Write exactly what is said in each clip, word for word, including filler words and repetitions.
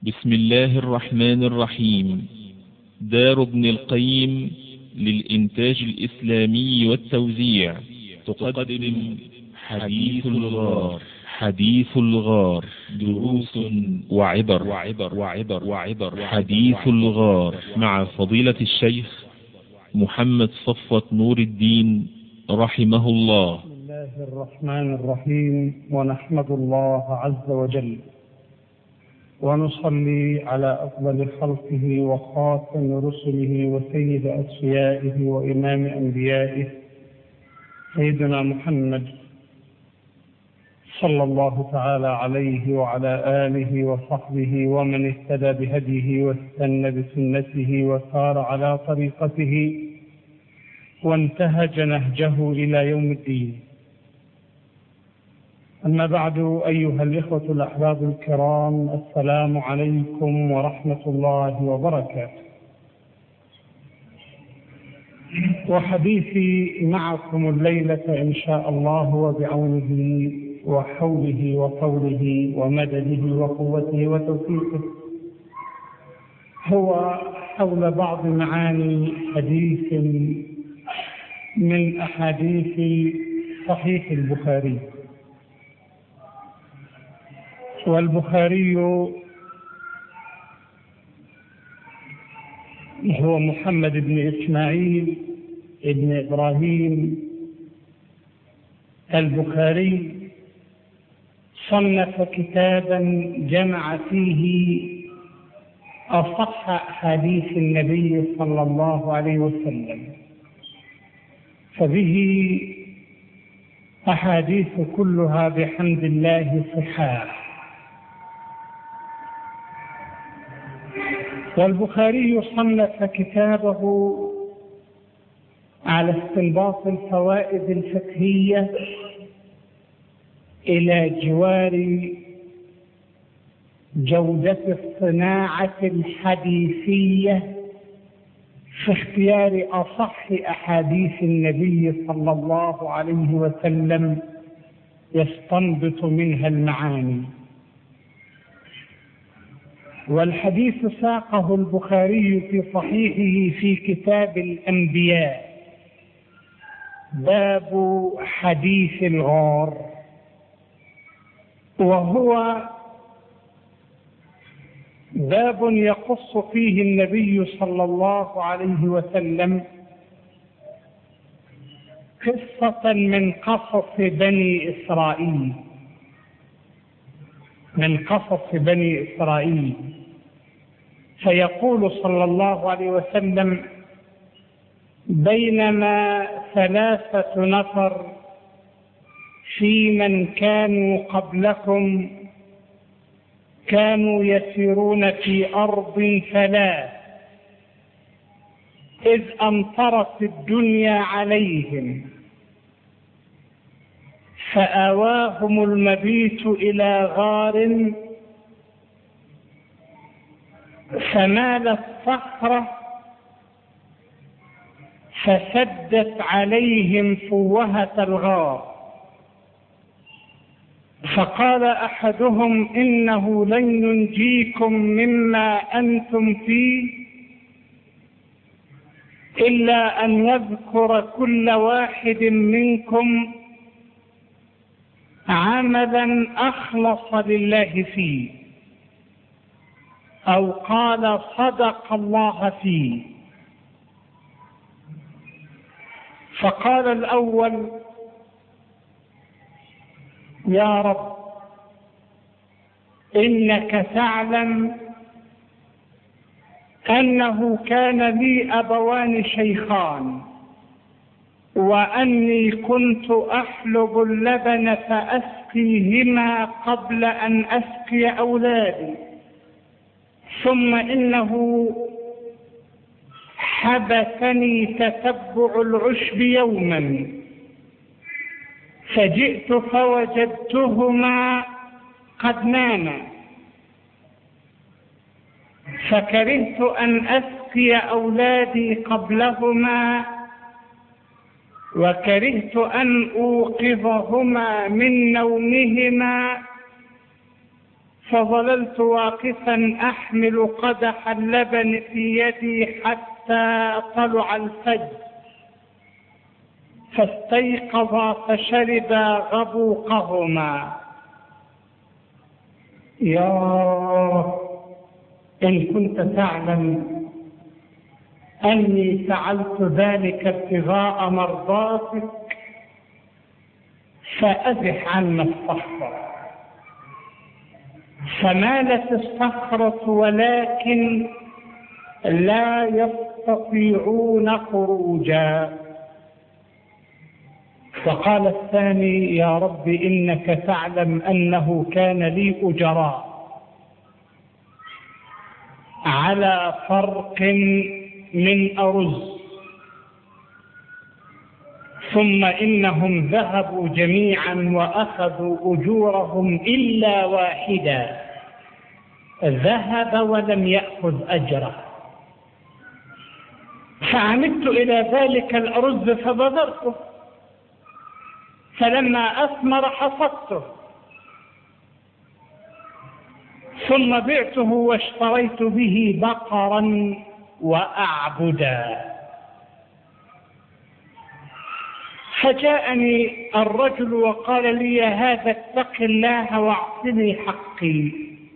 بسم الله الرحمن الرحيم. دار ابن القيم للإنتاج الإسلامي والتوزيع تقدم حديث الغار. حديث الغار دروس وعبر وعبر وعبر وعبر حديث الغار مع فضيلة الشيخ محمد صفوة نور الدين رحمه الله. بسم الله الرحمن الرحيم، ونحمد الله عز وجل ونصلي على أفضل خلقه وخاتم رسله وسيد أصفيائه وإمام أنبيائه سيدنا محمد صلى الله تعالى عليه وعلى آله وصحبه ومن اهتدى بهديه واستنى بسنته وسار على طريقته وانتهج نهجه إلى يوم الدين. أما بعد، أيها الإخوة الأحباب الكرام، السلام عليكم ورحمة الله وبركاته. وحديثي معكم الليلة إن شاء الله وبعونه وحوله وطوله ومدده وقوته وتوفيقه هو حول بعض معاني حديث من أحاديث صحيح البخاري. والبخاري هو محمد بن إسماعيل بن إبراهيم البخاري، صنف كتابا جمع فيه أصح أحاديث النبي صلى الله عليه وسلم، فبه أحاديث كلها بحمد الله صحاح. والبخاري صنف كتابه على استنباط الفوائد الفقهية إلى جوار جودة الصناعة الحديثية في اختيار أصح أحاديث النبي صلى الله عليه وسلم يستنبط منها المعاني. والحديث ساقه البخاري في صحيحه في كتاب الأنبياء، باب حديث الغار، وهو باب يقص فيه النبي صلى الله عليه وسلم قصة من قصص بني إسرائيل من قصص بني إسرائيل فيقول صلى الله عليه وسلم: بينما ثلاثة نفر في من كانوا قبلكم كانوا يسيرون في أرض ثلاث إذ أمطرت الدنيا عليهم فآواهم المبيت إلى غار فمالت صخرة فسدت عليهم فوهة الغار، فقال أحدهم: إنه لن ينجيكم مما أنتم فيه إلا أن يذكر كل واحد منكم عملا أخلص لله فيه، أو قال صدق الله فيه. فقال الأول: يا رب، إنك تعلم أنه كان لي أبوان شيخان، وأني كنت أحلب اللبن فأسقيهما قبل أن أسقي أولادي، ثم إنه حبسني تتبع العشب يوما فجئت فوجدتهما قد ناما، فكرهت أن أسقي أولادي قبلهما، وكرهت أن أوقظهما من نومهما فظللت واقفا أحمل قدح اللبن في يدي حتى طلع الفجر، فاستيقظ فشربا غبوقهما. يا إن كنت تعلم أني فعلت ذلك ابتغاء مرضاتك فأزح عنا الصخرة. فمالت الصخرة ولكن لا يستطيعون خروجا. فقال الثاني: يا رب إنك تعلم أنه كان لي أجراء على فرق من أرز، ثم إنهم ذهبوا جميعا وأخذوا أجورهم إلا واحدا ذهب ولم يأخذ أجره. فعمدت إلى ذلك الأرز فبذرته، فلما أثمر حصدته، ثم بعته واشتريت به بقرا وأعبدا. فجاءني الرجل وقال لي: هذا اتق الله واعطني حقي.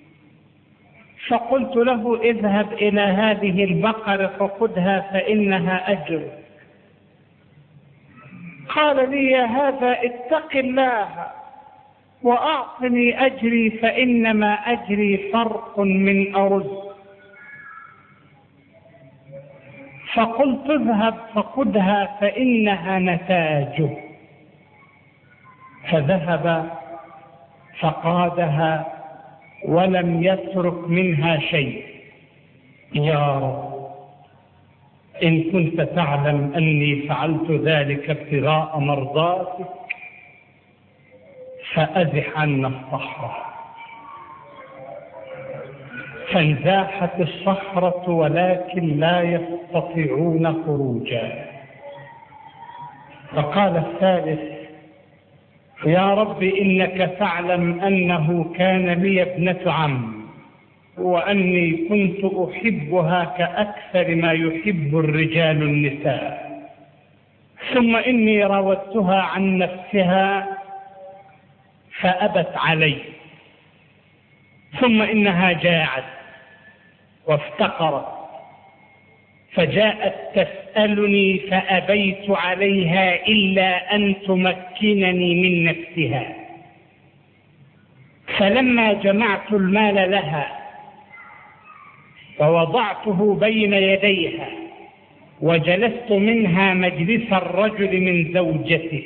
فقلت له: اذهب إلى هذه البقرة فخذها فإنها أجر. قال لي: هذا اتق الله وأعطني أجري فإنما أجري فرق من أرز. فقلت: اذهب فخذها فإنها نتاج. فذهب فقادها ولم يترك منها شيء. يا رب إن كنت تعلم أني فعلت ذلك ابتغاء مرضاتك فأزح عنا الصخرة. فانزاحت الصخرة ولكن لا يستطيعون خروجا. فقال الثالث: يا رب إنك تعلم أنه كان لي ابنة عم، وأني كنت أحبها كأكثر ما يحب الرجال النساء، ثم إني راودتها عن نفسها فأبت علي، ثم إنها جاعت وافتقرت فجاءت تسألني فأبيت عليها إلا أن تمكنني من نفسها. فلما جمعت المال لها ووضعته بين يديها وجلست منها مجلس الرجل من زوجته،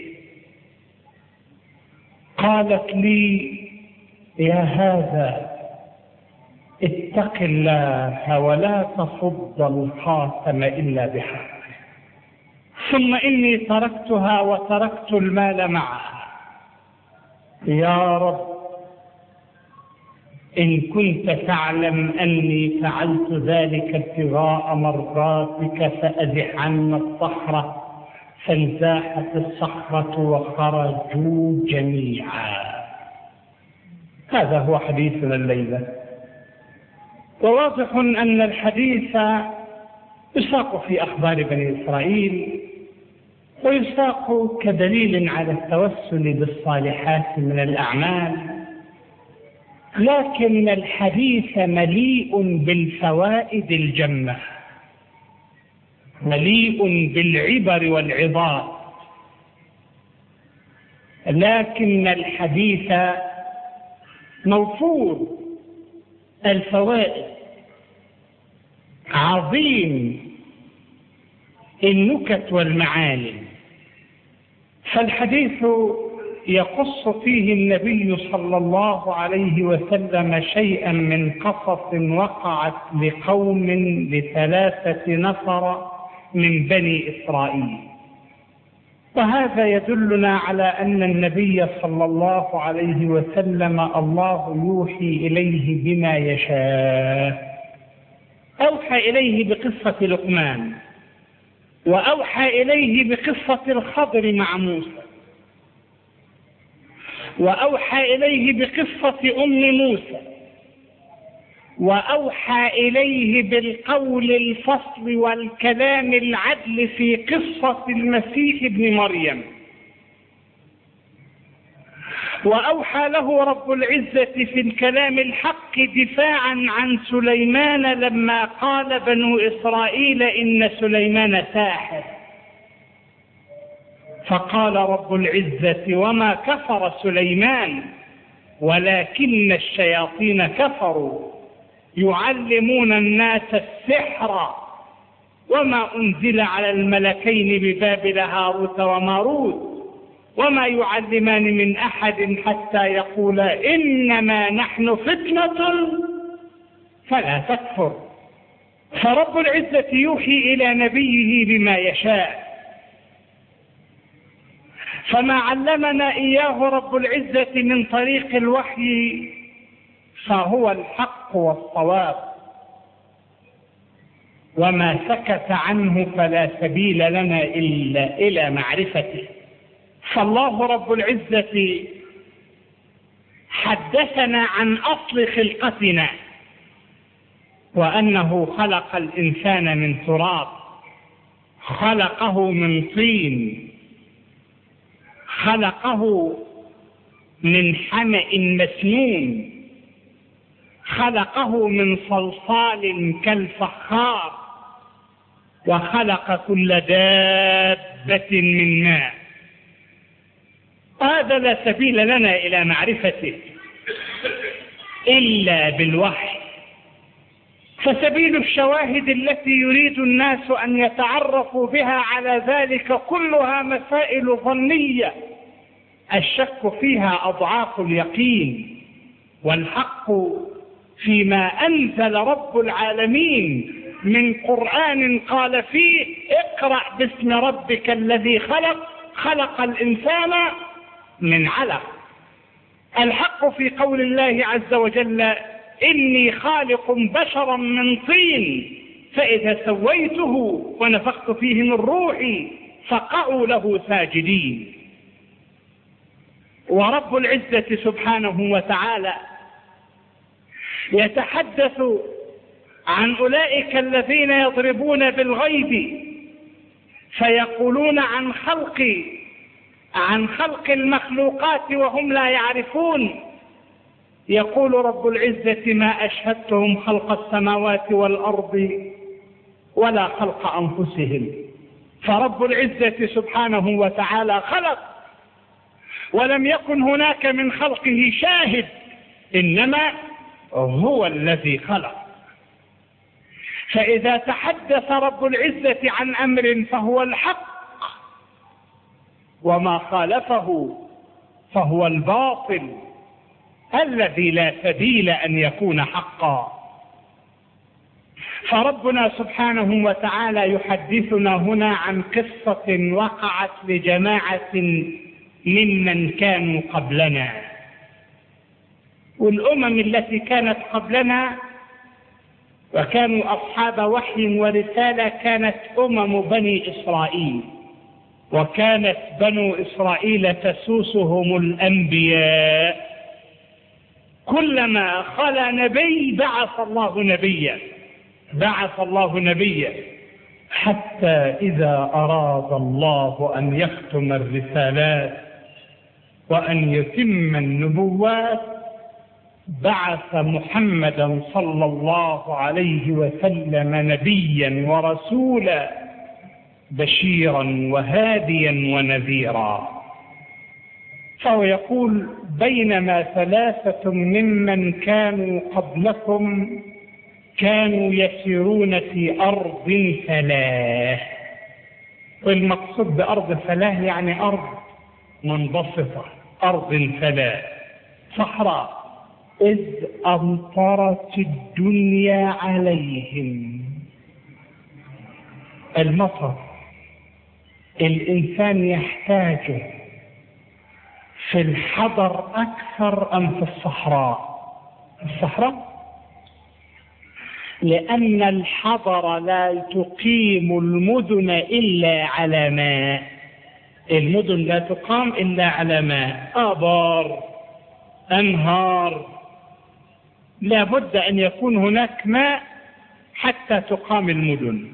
قالت لي: يا هذا اتق الله ولا تصد الخاتم إلا بحقه. ثم إني تركتها وتركت المال معها. يا رب إن كنت تعلم أني فعلت ذلك ابتغاء مرضاتك فأزح عنا الصخرة. فانزاحت الصخرة وخرجوا جميعا. هذا هو حديثنا الليلة. وواضح أن الحديث يساق في أخبار بني إسرائيل، ويساق كدليل على التوسل بالصالحات من الأعمال، لكن الحديث مليء بالفوائد الجمة، مليء بالعبر والعظات، لكن الحديث موفور الفوائد، عظيم النكت والمعاني. فالحديث يقص فيه النبي صلى الله عليه وسلم شيئا من قصص وقعت لقوم لثلاثة نفر من بني إسرائيل، وهذا يدلنا على أن النبي صلى الله عليه وسلم الله يوحي إليه بما يشاء. أوحى إليه بقصة لقمان، وأوحى إليه بقصة الخضر مع موسى، وأوحى إليه بقصة أم موسى وأوحى إليه بالقول الفصل والكلام العدل في قصة المسيح ابن مريم. وأوحى له رب العزة في الكلام الحق دفاعا عن سليمان لما قال بنو إسرائيل إن سليمان ساحر، فقال رب العزة وما كفر سليمان ولكن الشياطين كفروا يعلمون الناس السحر وما أنزل على الملكين ببابل هاروت وماروت وما يعلمان من أحد حتى يقولا إنما نحن فتنة فلا تكفر. فرب العزة يوحي إلى نبيه بما يشاء، فما علمنا إياه رب العزة من طريق الوحي فهو الحق والصواب، وما سكت عنه فلا سبيل لنا إلا إلى معرفته. فالله رب العزة حدثنا عن أصل خلقتنا، وأنه خلق الإنسان من تراب، خلقه من طين، خلقه من حمأ مسنون، خلقه من صلصال كالفخار، وخلق كل دابة من ماء. هذا لا سبيل لنا إلى معرفته إلا بالوحي. فسبيل الشواهد التي يريد الناس أن يتعرفوا بها على ذلك كلها مسائل ظنية الشك فيها أضعاف اليقين، والحق فيما أنزل رب العالمين من قرآن قال فيه اقرأ باسم ربك الذي خلق خلق الإنسان من علق. الحق في قول الله عز وجل إني خالق بشرا من طين فإذا سويته ونفخت فيه من روحي فقعوا له ساجدين. ورب العزة سبحانه وتعالى يتحدث عن أولئك الذين يضربون بالغيب فيقولون عن خلق عن خلق المخلوقات وهم لا يعرفون. يقول رب العزة ما أشهدتهم خلق السماوات والأرض ولا خلق أنفسهم. فرب العزة سبحانه وتعالى خلق، ولم يكن هناك من خلقه شاهد، إنما هو الذي خلق. فإذا تحدث رب العزة عن أمر فهو الحق، وما خالفه فهو الباطل الذي لا سبيل أن يكون حقا. فربنا سبحانه وتعالى يحدثنا هنا عن قصة وقعت لجماعة ممن كانوا قبلنا، والأمم التي كانت قبلنا وكانوا أصحاب وحي ورسالة كانت أمم بني إسرائيل، وكانت بنو إسرائيل تسوسهم الأنبياء، كلما خلا نبي بعث الله نبيا بعث الله نبيا حتى إذا أراد الله أن يختم الرسالات وأن يتم النبوات بعث محمدا صلى الله عليه وسلم نبيا ورسولا بشيرا وهاديا ونذيرا. فهو يقول بينما ثلاثة ممن كانوا قبلكم كانوا يسيرون في أرض فلاة، والمقصود بأرض فلاة يعني أرض منبسطة، أرض فلاة صحراء، إذ أمطرت الدنيا عليهم. المطر الإنسان يحتاجه في الحضر أكثر أم في الصحراء؟ الصحراء لأن الحضر لا تقيم المدن إلا على ماء، المدن لا تقام إلا على ماء، آبار، أنهار، لا بد أن يكون هناك ماء حتى تقام المدن.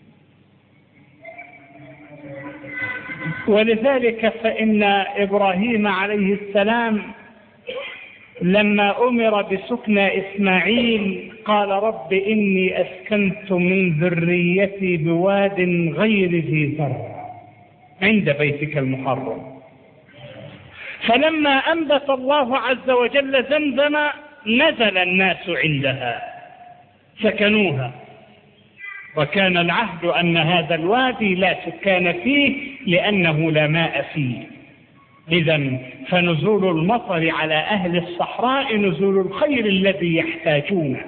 ولذلك فإن إبراهيم عليه السلام لما أمر بسكن إسماعيل قال رب إني أسكنت من ذريتي بواد غير ذي زرع عند بيتك المحرم. فلما أنبت الله عز وجل زمزم نزل الناس عندها سكنوها، وكان العهد أن هذا الوادي لا سكان فيه لأنه لا ماء فيه. إذن فنزول المطر على أهل الصحراء نزول الخير الذي يحتاجونه،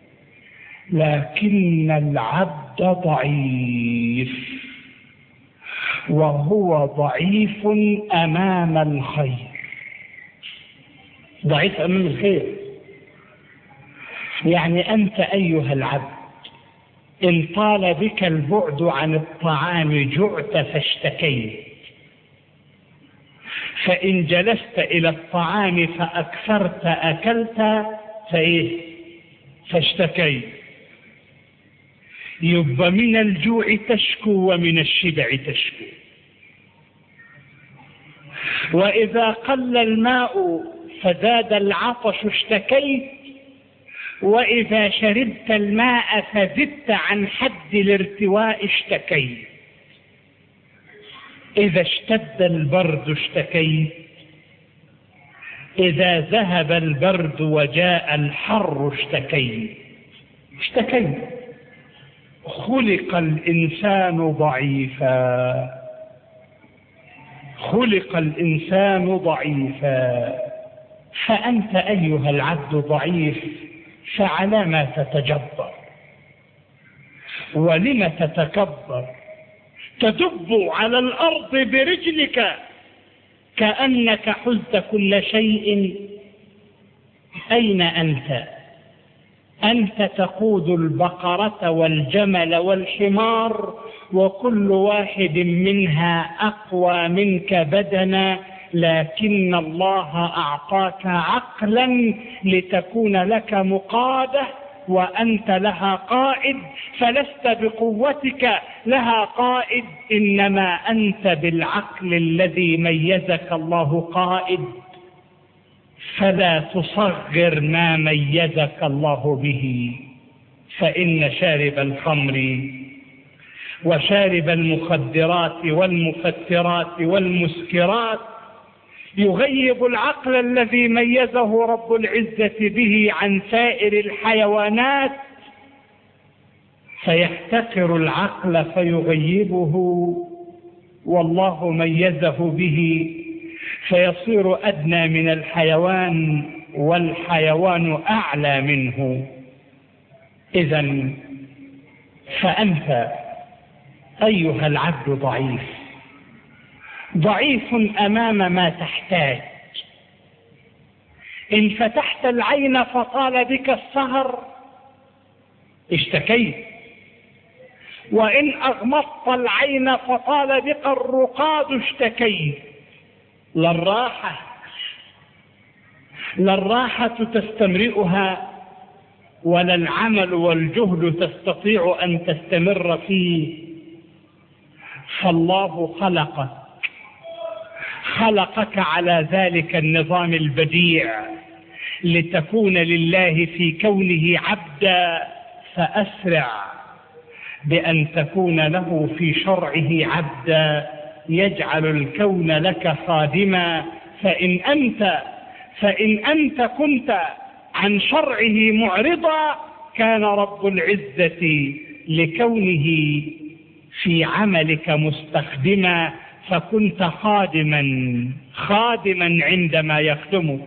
لكن العبد ضعيف، وهو ضعيف أمام الخير. ضعيف أمام الخير يعني أنت أيها العبد إن طال بك البعد عن الطعام جعت فاشتكيت، فإن جلست إلى الطعام فأكثرت أكلت فإيه فاشتكيت. يبقى من الجوع تشكو ومن الشبع تشكو. وإذا قل الماء فزاد العطش اشتكيت، وإذا شربت الماء فزدت عن حد الارتواء اشتكيت. إذا اشتد البرد اشتكيت، إذا ذهب البرد وجاء الحر اشتكيت اشتكيت. خلق الإنسان ضعيفا، خلق الإنسان ضعيفا. فأنت أيها العبد ضعيف، فعلى ما تتجبر؟ ولم تتكبر؟ تدب على الأرض برجلك كأنك حزت كل شيء. أين أنت؟ أنت تقود البقرة والجمل والحمار، وكل واحد منها أقوى منك بدنا، لكن الله أعطاك عقلا لتكون لك مقادة وأنت لها قائد، فلست بقوتك لها قائد، إنما أنت بالعقل الذي ميزك الله قائد. فلا تصغر ما ميزك الله به، فإن شارب الخمر وشارب المخدرات والمفترات والمسكرات يغيب العقل الذي ميزه رب العزة به عن سائر الحيوانات، فيحتقر العقل فيغيبه، والله ميزه به فيصير أدنى من الحيوان، والحيوان أعلى منه. إذن فأنت أيها العبد ضعيف، ضعيف أمام ما تحتاج. إن فتحت العين فطال بك السهر اشتكيت، وإن أغمضت العين فطال بك الرقاد اشتكيت. لا الراحة لا الراحة تستمرئها، ولا العمل والجهد تستطيع أن تستمر فيه. فالله خلقك خلقك على ذلك النظام البديع لتكون لله في كونه عبدا، فأسرع بأن تكون له في شرعه عبدا يجعل الكون لك خادما. فإن أنت فإن أنت كنت عن شرعه معرضا، كان رب العزة لكونه في عملك مستخدما، فكنت خادما خادما عندما يخدمك.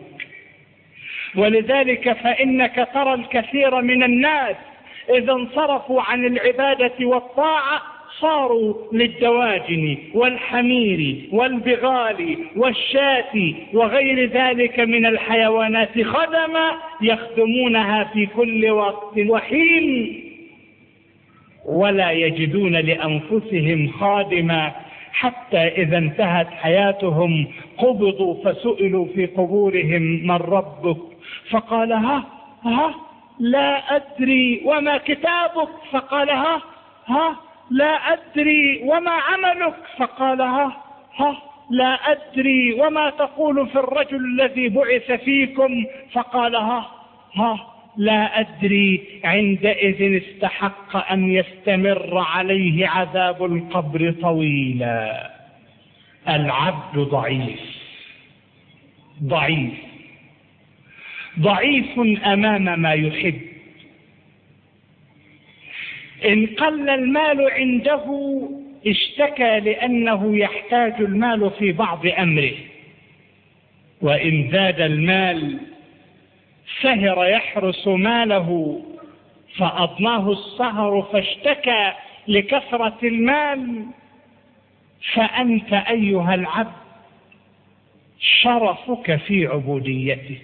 ولذلك فإنك ترى الكثير من الناس إذا انصرفوا عن العبادة والطاعة صاروا للدواجن والحمير والبغال والشاة وغير ذلك من الحيوانات خدما يخدمونها في كل وقت وحين، ولا يجدون لأنفسهم خادما، حتى إذا انتهت حياتهم قبضوا فسئلوا في قبورهم من ربك؟ فقال ها ها لا أدري وما كتابك؟ فقال ها ها لا أدري وما عملك؟ فقال ها ها لا أدري وما تقول في الرجل الذي بعث فيكم؟ فقال ها ها لا أدري. عندئذ استحق أن يستمر عليه عذاب القبر طويلا. العبد ضعيف ضعيف ضعيف أمام ما يحب. إن قل المال عنده اشتكى لأنه يحتاج المال في بعض أمره، وإن زاد المال سهر يحرس ماله فأضناه السهر فاشتكى لكثرة المال. فأنت أيها العبد شرفك في عبوديتك،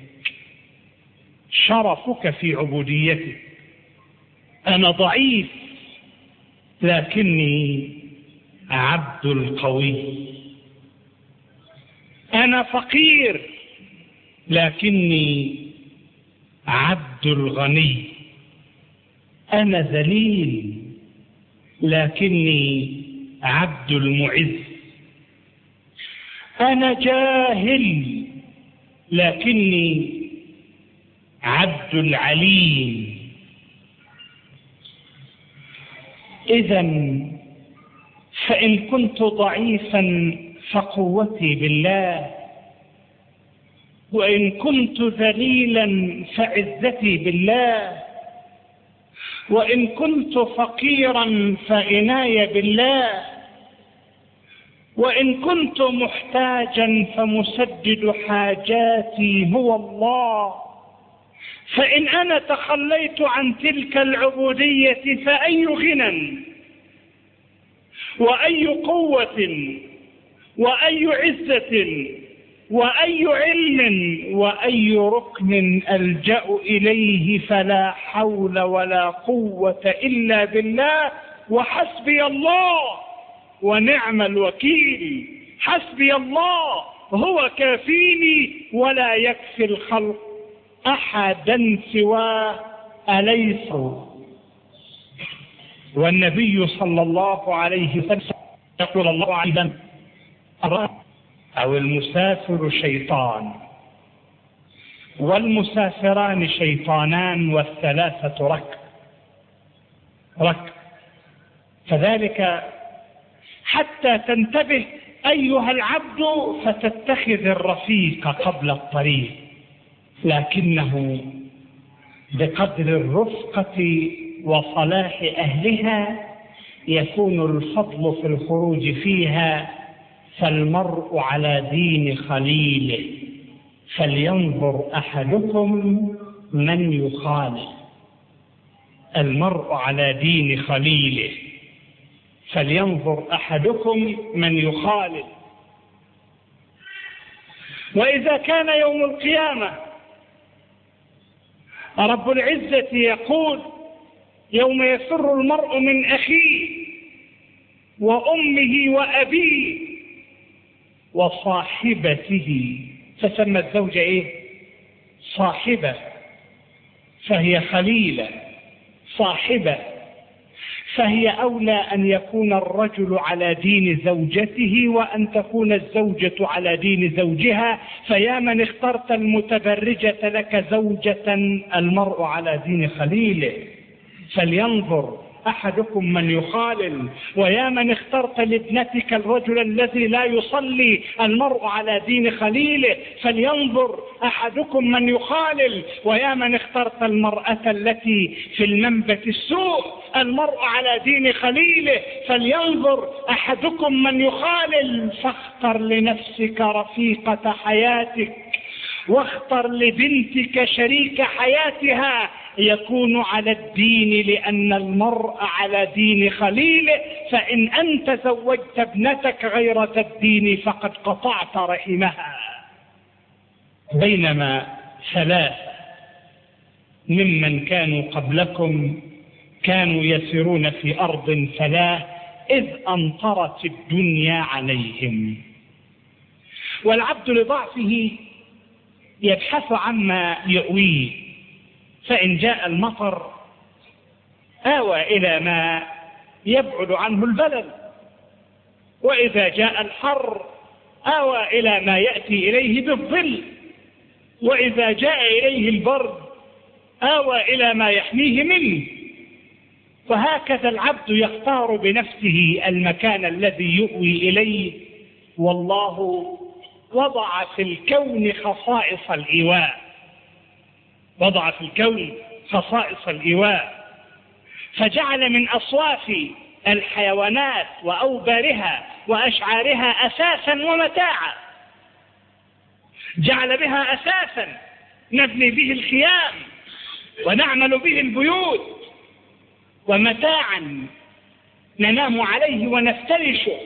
شرفك في عبوديتك. أنا ضعيف لكني عبد القوي، أنا فقير لكني عبد الغني، أنا ذليل لكني عبد المعز، أنا جاهل لكني عبد العليم. إذن فإن كنت ضعيفا فقوتي بالله، وإن كنت ذليلا فعزتي بالله، وإن كنت فقيرا فعناية بالله، وإن كنت محتاجا فمسدد حاجاتي هو الله. فإن أنا تخليت عن تلك العبودية فأي غنى وأي قوة وأي عزة وأي علم وأي ركن ألجأ إليه؟ فلا حول ولا قوة إلا بالله، وحسبي الله ونعم الوكيل. حسبي الله هو كافيني ولا يكفي الخلق أحدا سواه، أليس؟ والنبي صلى الله عليه وسلم يقول الله عز وجل: أو المسافر شيطان، والمسافران شيطانان، والثلاثة ركب ركب. فذلك حتى تنتبه أيها العبد فتتخذ الرفيق قبل الطريق، لكنه بقدر الرفقة وصلاح أهلها يكون الفضل في الخروج فيها. فالمرء على دين خليله، فلينظر أحدكم من يخالف. المرء على دين خليله، فلينظر أحدكم من يخالف. وإذا كان يوم القيامة رب العزة يقول: يوم يفر المرء من أخيه وأمه وأبيه وصاحبته، فسمى الزوجة إيه؟ صاحبة، فهي خليلة صاحبة، فهي أولى أن يكون الرجل على دين زوجته وأن تكون الزوجة على دين زوجها. فيا من اخترت المتبرجة لك زوجة، المرء على دين خليله، فلينظر أحدكم من يخالل. ويا من اخترت لابنتك الرجل الذي لا يصلي، المرء على دين خليله، فلينظر أحدكم من يخالل. ويا من اخترت المرأة التي في المنبت السوء، المرء على دين خليله، فلينظر أحدكم من يخالل. فاختر لنفسك رفيقة حياتك، واختر لبنتك شريك حياتها يكون على الدين، لأن المرء على دين خليله. فإن أنت زوجت ابنتك غيرة الدين فقد قطعت رحمها. بينما ثلاث ممن كانوا قبلكم كانوا يسيرون في أرض فلاة إذ أمطرت الدنيا عليهم. والعبد لضعفه يبحث عما يؤويه، فإن جاء المطر آوى إلى ما يبعد عنه البلد، وإذا جاء الحر آوى إلى ما يأتي إليه بالظل، وإذا جاء إليه البرد آوى إلى ما يحميه منه. وهكذا العبد يختار بنفسه المكان الذي يؤوي إليه. والله وضع في الكون خصائص الإيواء، وضع في الكون خصائص الإيواء، فجعل من أصواف الحيوانات وأوبارها وأشعارها أساسا ومتاعا، جعل بها أساسا نبني به الخيام ونعمل به البيوت، ومتاعا ننام عليه ونفترشه،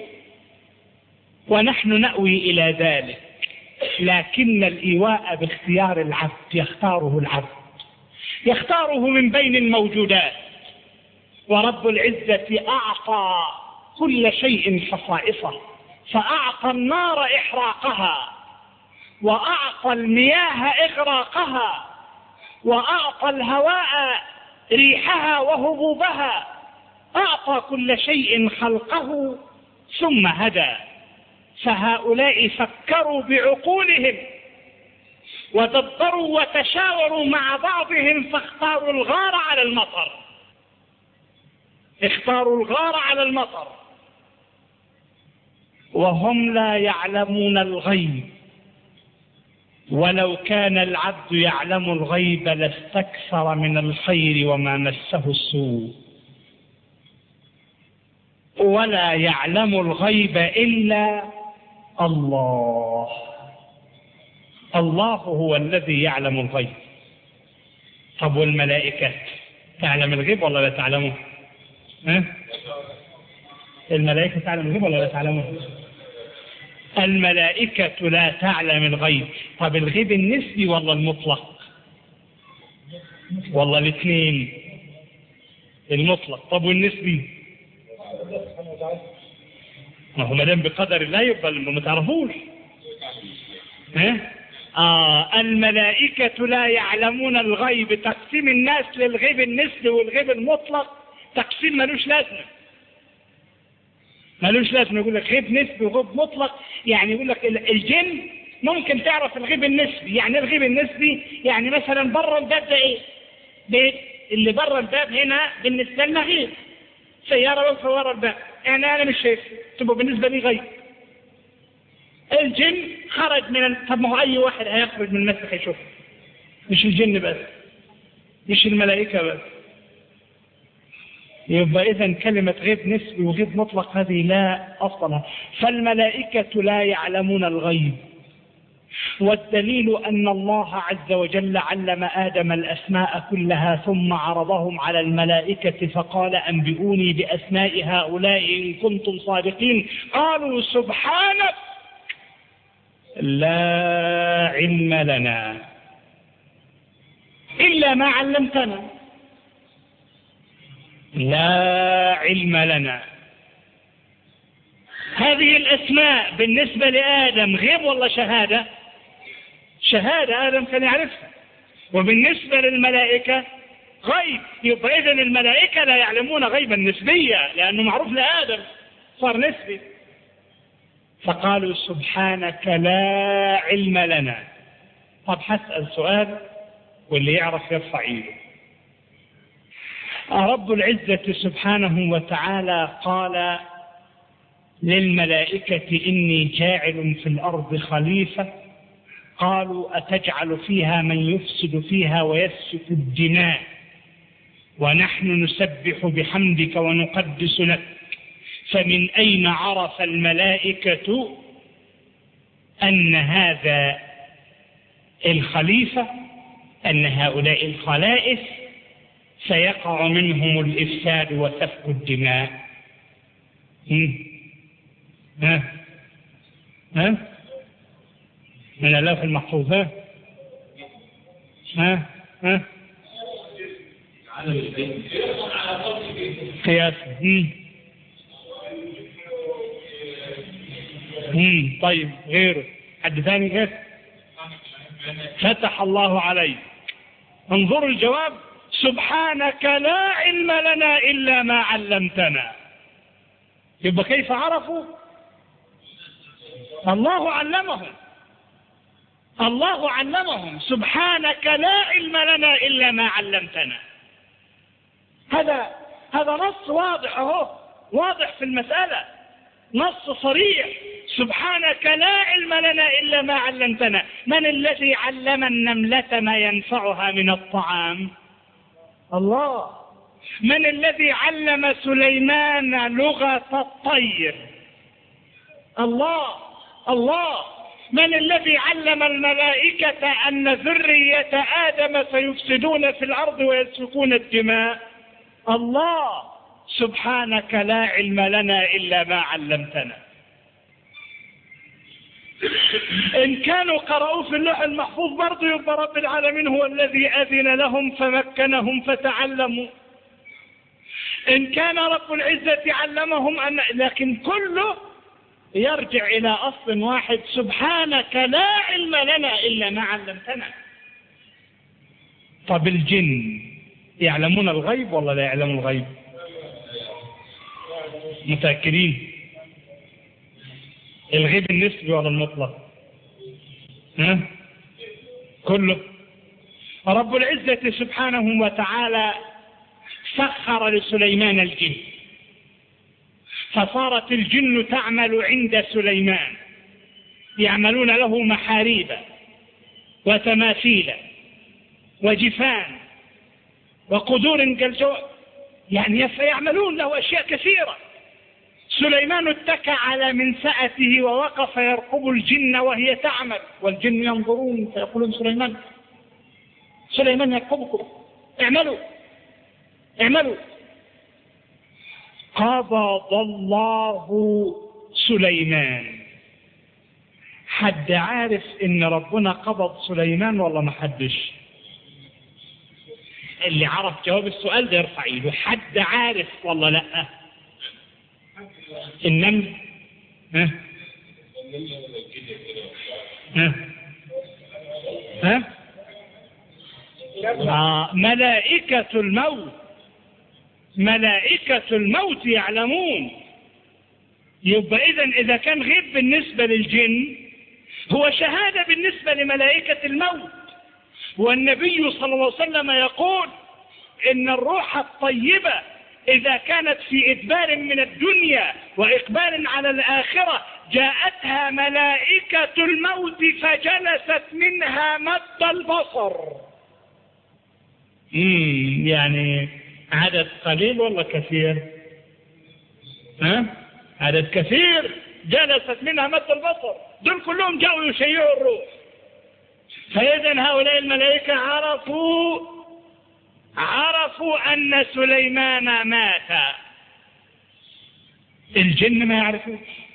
ونحن نأوي إلى ذلك. لكن الإيواء باختيار العبد، يختاره العبد، يختاره من بين الموجودات. ورب العزة أعطى كل شيء خصائصه، فأعطى النار إحراقها، وأعطى المياه إغراقها، وأعطى الهواء ريحها وهبوبها، أعطى كل شيء خلقه ثم هدى. فهؤلاء فكروا بعقولهم ودبروا وتشاوروا مع بعضهم فاختاروا الغار على المطر، اختاروا الغار على المطر وهم لا يعلمون الغيب. ولو كان العبد يعلم الغيب لاستكثر من الخير وما مسه السوء، ولا يعلم الغيب إلا الله. الله هو الذي يعلم الغيب. طب والملائكة تعلم الغيب ولا لا تعلمه؟ ها؟ الملائكة تعلم الغيب ولا لا تعلمه؟ الملائكة لا تعلم الغيب. طب الغيب النسبي ولا المطلق؟ والله الاثنين، المطلق. طب والنسبي؟ ما هو مدام بقدر الله يبقى ما تعرفوش. ها؟ آه الملائكة لا يعلمون الغيب. تقسيم الناس للغيب النسبي والغيب المطلق تقسيم ملوش لازمة، ملوش لازمة. يقول لك غيب نسبي وغيب مطلق، يعني يقول لك الجن ممكن تعرف الغيب النسبي. يعني الغيب النسبي يعني مثلا بره الباب ده ايه؟ بيت اللي بره الباب هنا بالنسبة لنا غيب، سيارة واقفة ورا الباب، يعني أنا مش شايف، تبقى بالنسبة لي غيب. الجن خرج من، طب ما هو أي واحد هيخرج من المسح يشوف، مش الجن بس، مش الملائكة بس. يبقى إذن كلمة غيب نسبي وغيب مطلق هذه لا أصلها. فالملائكة لا يعلمون الغيب، والدليل أن الله عز وجل علم آدم الأسماء كلها ثم عرضهم على الملائكة فقال أنبئوني بأسماء هؤلاء إن كنتم صادقين. قالوا سبحانك لا علم لنا إلا ما علمتنا، لا علم لنا. هذه الأسماء بالنسبة لآدم غيب ولا شهادة؟ شهادة، آدم كان يعرفها. وبالنسبة للملائكة غيب. يبقى إذن الملائكة لا يعلمون غيبا نسبيا لأنه معروف لآدم صار نسبي. فقالوا سبحانك لا علم لنا. طب هسأل سؤال واللي يعرف يرفع ايده. رب العزة سبحانه وتعالى قال للملائكة إني جاعل في الأرض خليفة، قالوا أتجعل فيها من يفسد فيها ويسفك الدماء ونحن نسبح بحمدك ونقدس لك. فمن أين عرف الملائكة أن هذا الخليفة، أن هؤلاء الخلائف سيقع منهم الإفساد وسفك الدماء؟ ها ها من الألف المحفوظة. ها ها قياس. امم طيب غيره، حد ثاني غير؟ فتح الله عليك. انظروا الجواب: سبحانك لا علم لنا إلا ما علمتنا. يبقى كيف عرفوا؟ الله علمهم، الله علمهم. سبحانك لا علم لنا إلا ما علمتنا. هذا هذا نص واضح، اهو واضح في المسألة، نص صريح. سبحانك لا علم لنا إلا ما علمتنا. من الذي علم النملة ما ينفعها من الطعام؟ الله. من الذي علم سليمان لغة الطير؟ الله. الله. من الذي علم الملائكة أن ذرية آدم سيفسدون في الأرض ويسفكون الدماء؟ الله. سبحانك لا علم لنا إلا ما علمتنا. إن كانوا قرأوا في اللوح المحفوظ برضو يبقى رب العالمين هو الذي أذن لهم فمكنهم فتعلموا. إن كان رب العزة علمهم أن، لكن كله يرجع إلى أصل واحد: سبحانك لا علم لنا إلا ما علمتنا. طب الجن يعلمون الغيب ولا لا يعلمون الغيب؟ متأكدين؟ الغيب النسبي ولا المطلق؟ ها؟ كله. رب العزة سبحانه وتعالى سخر لسليمان الجن، فصارت الجن تعمل عند سليمان، يعملون له محاريب وتماثيل وجفان وقدور كالجو، يعني يعملون له أشياء كثيرة. سليمان اتكى على منسأته ووقف يرقب الجن وهي تعمل، والجن ينظرون فيقولون: سليمان سليمان يرقبكم، اعملوا اعملوا. قبض الله سليمان. حد عارف ان ربنا قبض سليمان ولا ما حدش؟ اللي عرف جواب السؤال ده يرفع ايده. حد عارف ولا لا؟ النمل؟ ها ها ها آه. ملائكة الموت، ملائكة الموت يعلمون. يبقى إذن إذا كان غيب بالنسبة للجن، هو شهادة بالنسبة لملائكة الموت. والنبي صلى الله عليه وسلم يقول إن الروح الطيبة إذا كانت في إدبار من الدنيا وإقبال على الآخرة جاءتها ملائكة الموت فجلست منها مد البصر. مم يعني عدد قليل ولا كثير؟ ها؟ عدد كثير جلست منها مد البصر. دول كلهم جاءوا يشيعوا الروح. فإذن هؤلاء الملائكة عرفوا عرفوا أن سليمان مات. الجن ما يعرفوش.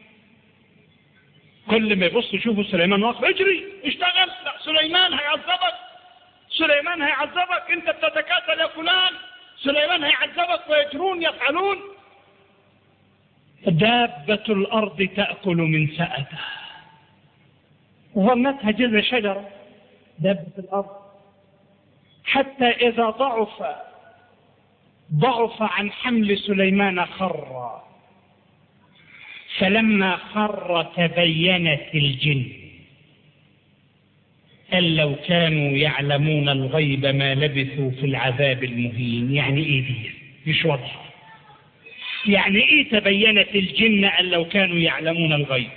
كل ما يبصوا يشوفوا سليمان واقف: اجري اشتغل، لا سليمان هيعذبك، سليمان هيعذبك، انت بتتكاسل يا فلان، سليمان هيعذبك، ويجرون يفعلون. دابة الأرض تأكل من سأته، ظنتها جذع شجرة دابة الأرض، حتى إذا ضعف ضعف عن حمل سليمان خر، فلما خر تبينت الجن أن لو كانوا يعلمون الغيب ما لبثوا في العذاب المهين. يعني إيه دي؟ مش واضحة. يعني إيه تبينت الجن أن لو كانوا يعلمون الغيب؟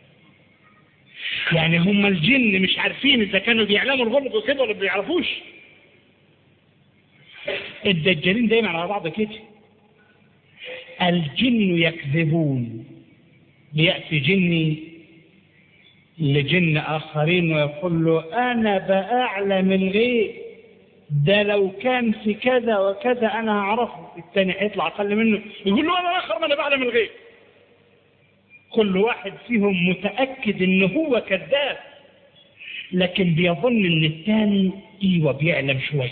يعني هم الجن مش عارفين إذا كانوا بيعلموا الغيب وكده ولا بيعرفوش؟ الدجالين دايما على بعض كده. الجن يكذبون. ليأتي جني لجن آخرين ويقول له: أنا بأعلم الغيب، ده لو كان في كذا وكذا أنا أعرفه. الثاني هيطلع أقل منه يقول له: أنا آخر ما أنا بعلم الغيب. كل واحد فيهم متأكد إنه هو كذاب، لكن بيظن إن الثاني إيوه بيعلم شوي.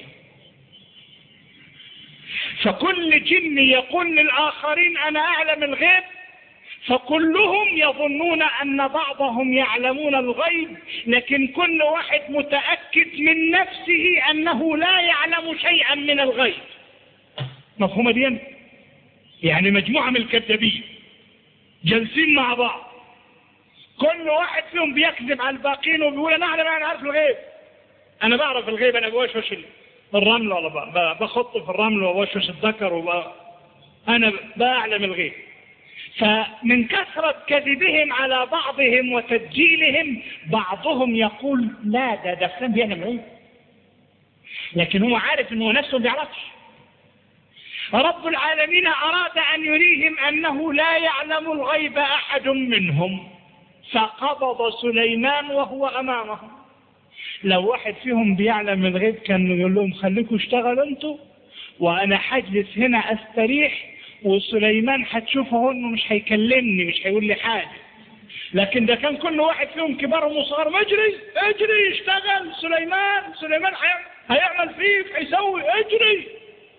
فكل جن يقول للآخرين: أنا أعلم الغيب، فكلهم يظنون أن بعضهم يعلمون الغيب، لكن كل واحد متأكد من نفسه أنه لا يعلم شيئا من الغيب. مفهوم دي؟ يعني مجموعة من الكذابين جالسين مع بعض، كل واحد فيهم بيكذب على الباقين وبيقول أنا أعلم، أنا عارف الغيب، أنا بعرف الغيب، أنا بوشوش الرمل ولا بخط في الرمل وبوشوش الذكر وب... أنا بعلم الغيب. فمن كثرة كذبهم على بعضهم وتدجيلهم بعضهم يقول لا ده ده فلان بيعلم الغيب، لكن هو عارف أنه نفسه ما بيعرفش. رب العالمين أراد أن يريهم أنه لا يعلم الغيب أحد منهم، فقبض سليمان وهو أمامهم. لو واحد فيهم بيعلم الغيب كان يقول لهم خليكم اشتغلوا انتوا وأنا حجلس هنا أستريح، وسليمان هتشوفه انه مش هيكلمني، مش هيقول لي حاجة. لكن ده كان كل واحد فيهم كبار وصغار اجري اجري اشتغل، سليمان سليمان هيعمل فيك هيسوي اجري.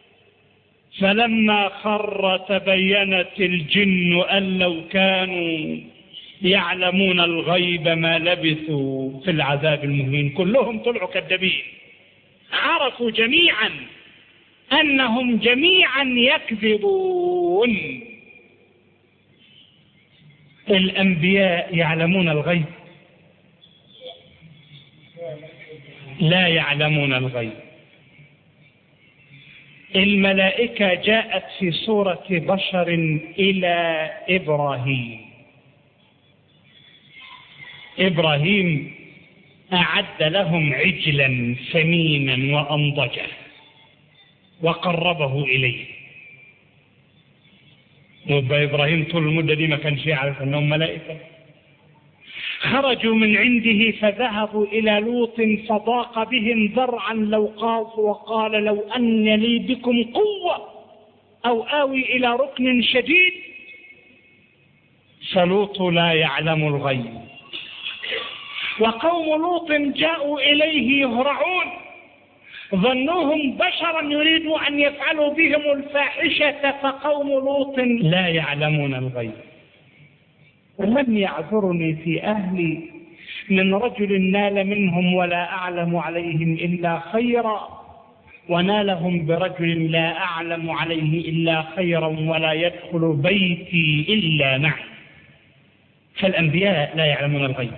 فلما خر تبينت الجن أن لو كانوا يعلمون الغيب ما لبثوا في العذاب المهين. كلهم طلعوا كذابين، عرفوا جميعا أنهم جميعا يكذبون. الأنبياء يعلمون الغيب؟ لا يعلمون الغيب. الملائكة جاءت في صورة بشر إلى إبراهيم. إبراهيم أعد لهم عجلا ثمينا وأنضجه وقربه إليه. وابا إبراهيم طول المدة دي ما كانش يعرف أنهم ملائكة. خرجوا من عنده فذهبوا إلى لوط فضاق بهم ذرعا لو قاصوا وقال لو أن لي بكم قوة أو آوي إلى ركن شديد. فلوط لا يعلم الغيب. وقوم لوط جاءوا إليه يهرعون، ظنوهم بشرا يريد أن يفعلوا بهم الفاحشة، فقوم لوط لا يعلمون الغيب. ومن يعذرني في أهلي من رجل نال منهم ولا أعلم عليهم إلا خيرا، ونالهم برجل لا أعلم عليه إلا خيرا ولا يدخل بيتي إلا معي. فالأنبياء لا يعلمون الغيب،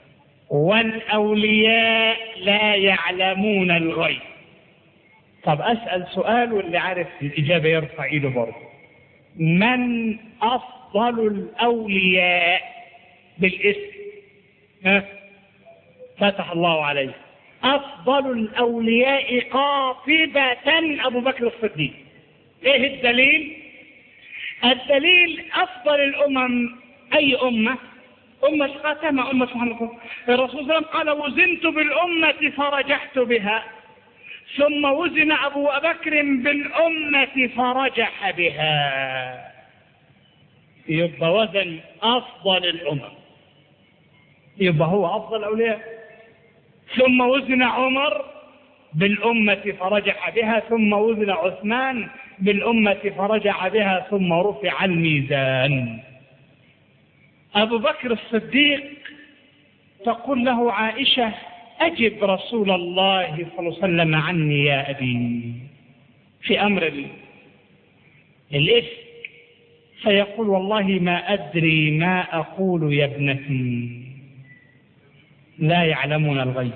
والأولياء لا يعلمون الغيب. طب أسأل سؤال واللي عارف الإجابة يرفع إيده برضه. من أفضل الأولياء بالاسم؟ ها؟ فتح الله عليه. أفضل الأولياء قاطبة أبو بكر الصديق. إيه الدليل؟ الدليل أفضل الأمم أي أمة؟ أمة خاتمة، أمة محمد. الرسول صلى الله عليه وسلم قال وزنت بالأمة فرجحت بها، ثم وزن أبو بكر بالأمة فرجح بها. يبقى وزن أفضل الأمم، يبقى هو أفضل الأولياء. ثم وزن عمر بالأمة فرجح بها، ثم وزن عثمان بالأمة فرجح بها، ثم رفع الميزان. أبو بكر الصديق تقول له عائشة أجب رسول الله صلى الله عليه وسلم عني يا أبي في أمر الإفك، فيقول والله ما أدري ما أقول يا ابنتي. لا يعلمون الغيب.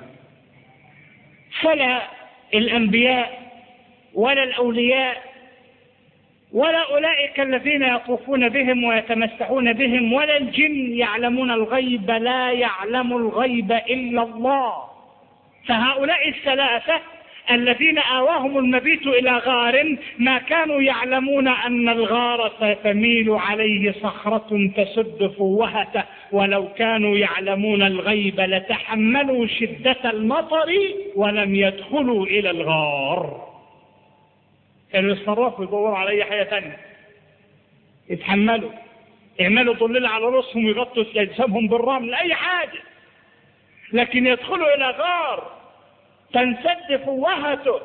فلا الأنبياء ولا الأولياء ولا أولئك الذين يطوفون بهم ويتمسحون بهم ولا الجن يعلمون الغيب. لا يعلم الغيب إلا الله. فهؤلاء الثلاثة الذين آواهم المبيت إلى غار ما كانوا يعلمون أن الغار ستميل عليه صخرة تسد فوهته، ولو كانوا يعلمون الغيب لتحملوا شدة المطر ولم يدخلوا إلى الغار. كانوا يتصرفوا يدوروا على أي حاجة تانية، يتحملوا، يعملوا ضلل على رؤوسهم ويغطوا أجسامهم بالرمل، أي حاجة، لكن يدخلوا إلى غار تنسد فوهته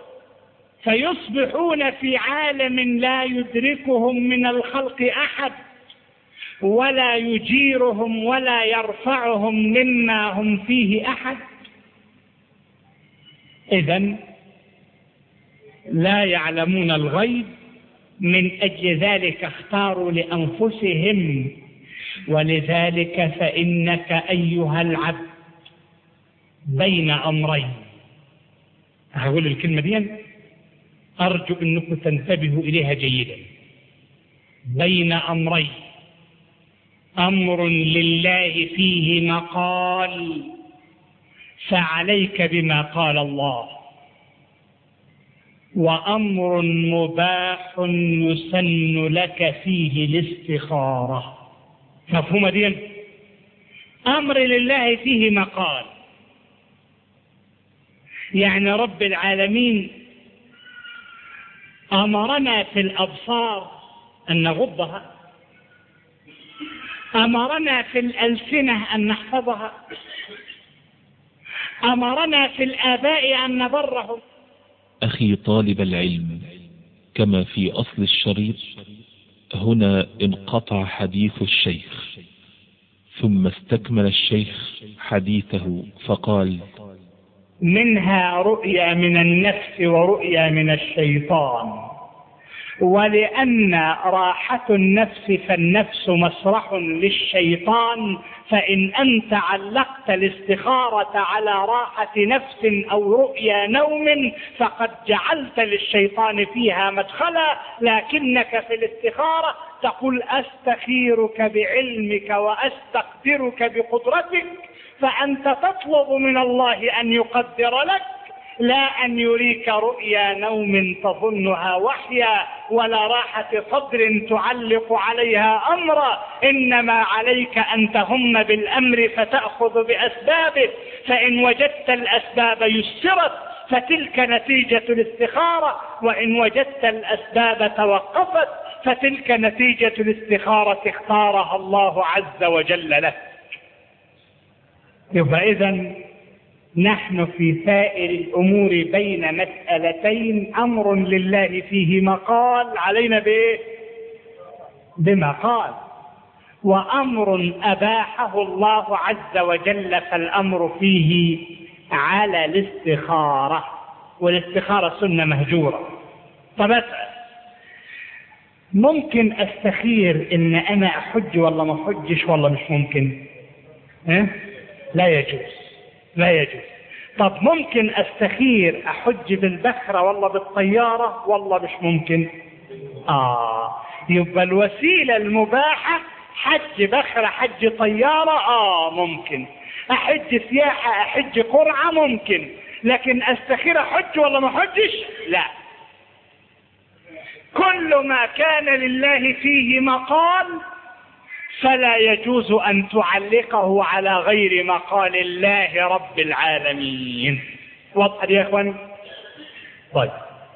فيصبحون في عالم لا يدركهم من الخلق أحد، ولا يجيرهم ولا يرفعهم مما هم فيه أحد؟ إذن لا يعلمون الغيب، من أجل ذلك اختاروا لأنفسهم. ولذلك فإنك أيها العبد بين أمرين. هقول الكلمة دي أرجو أنكم تنتبهوا إليها جيدا. بين أمرين: أمر لله فيه مقال فعليك بما قال الله، وأمر مباح يسن لك فيه الاستخارة. مفهوم دي؟ أمر لله فيه مقال، يعني رب العالمين أمرنا في الأبصار أن نغضها، أمرنا في الألسنة أن نحفظها، أمرنا في الآباء أن نبرهم. أخي طالب العلم، كما في أصل الشريط، هنا انقطع حديث الشيخ، ثم استكمل الشيخ حديثه فقال: منها رؤيا من النفس ورؤيا من الشيطان. ولأن راحة النفس فالنفس مسرح للشيطان، فإن أنت علقت الاستخارة على راحة نفس أو رؤيا نوم فقد جعلت للشيطان فيها مدخلا. لكنك في الاستخارة تقول: أستخيرك بعلمك وأستقدرك بقدرتك، فأنت تطلب من الله أن يقدر لك، لا أن يريك رؤيا نوم تظنها وحيا، ولا راحة صدر تعلق عليها أمرا. إنما عليك أن تهم بالأمر فتأخذ بأسبابه، فإن وجدت الأسباب يسرت فتلك نتيجة الاستخارة، وإن وجدت الأسباب توقفت فتلك نتيجة الاستخارة اختارها الله عز وجل لك. يبقى إذن نحن في سائر الأمور بين مسألتين: أمر لله فيه مقال علينا بإيه؟ بمقال، وأمر أباحه الله عز وجل فالأمر فيه على الاستخارة، والاستخارة سنة مهجورة. طب أسأل: ممكن أستخير إن أنا أحج ولا ما أحجش ولا مش ممكن؟ اه؟ لا يجوز، لا يجوز. طب ممكن أستخير أحج بالبخرة ولا بالطيارة ولا مش ممكن؟ آه يبقى الوسيلة المباحة حج بخرة حج طيارة، آه ممكن. أحج سياحة أحج قرعة ممكن، لكن أستخير أحج ولا ما أحجش؟ لا. كل ما كان لله فيه مقال فلا يجوز أن تعلقه على غير مقال الله رب العالمين. واضح يا إخواني؟ طيب،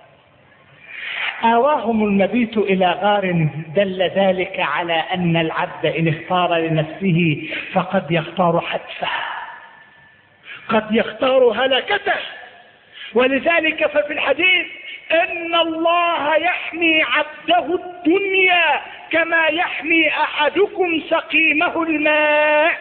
آواهم المبيت إلى غار دل ذلك على أن العبد إن اختار لنفسه فقد يختار حتفه، قد يختار هلكته. ولذلك ففي الحديث: إن الله يحمي عبده الدنيا كما يحمي أحدكم سقيمه الماء.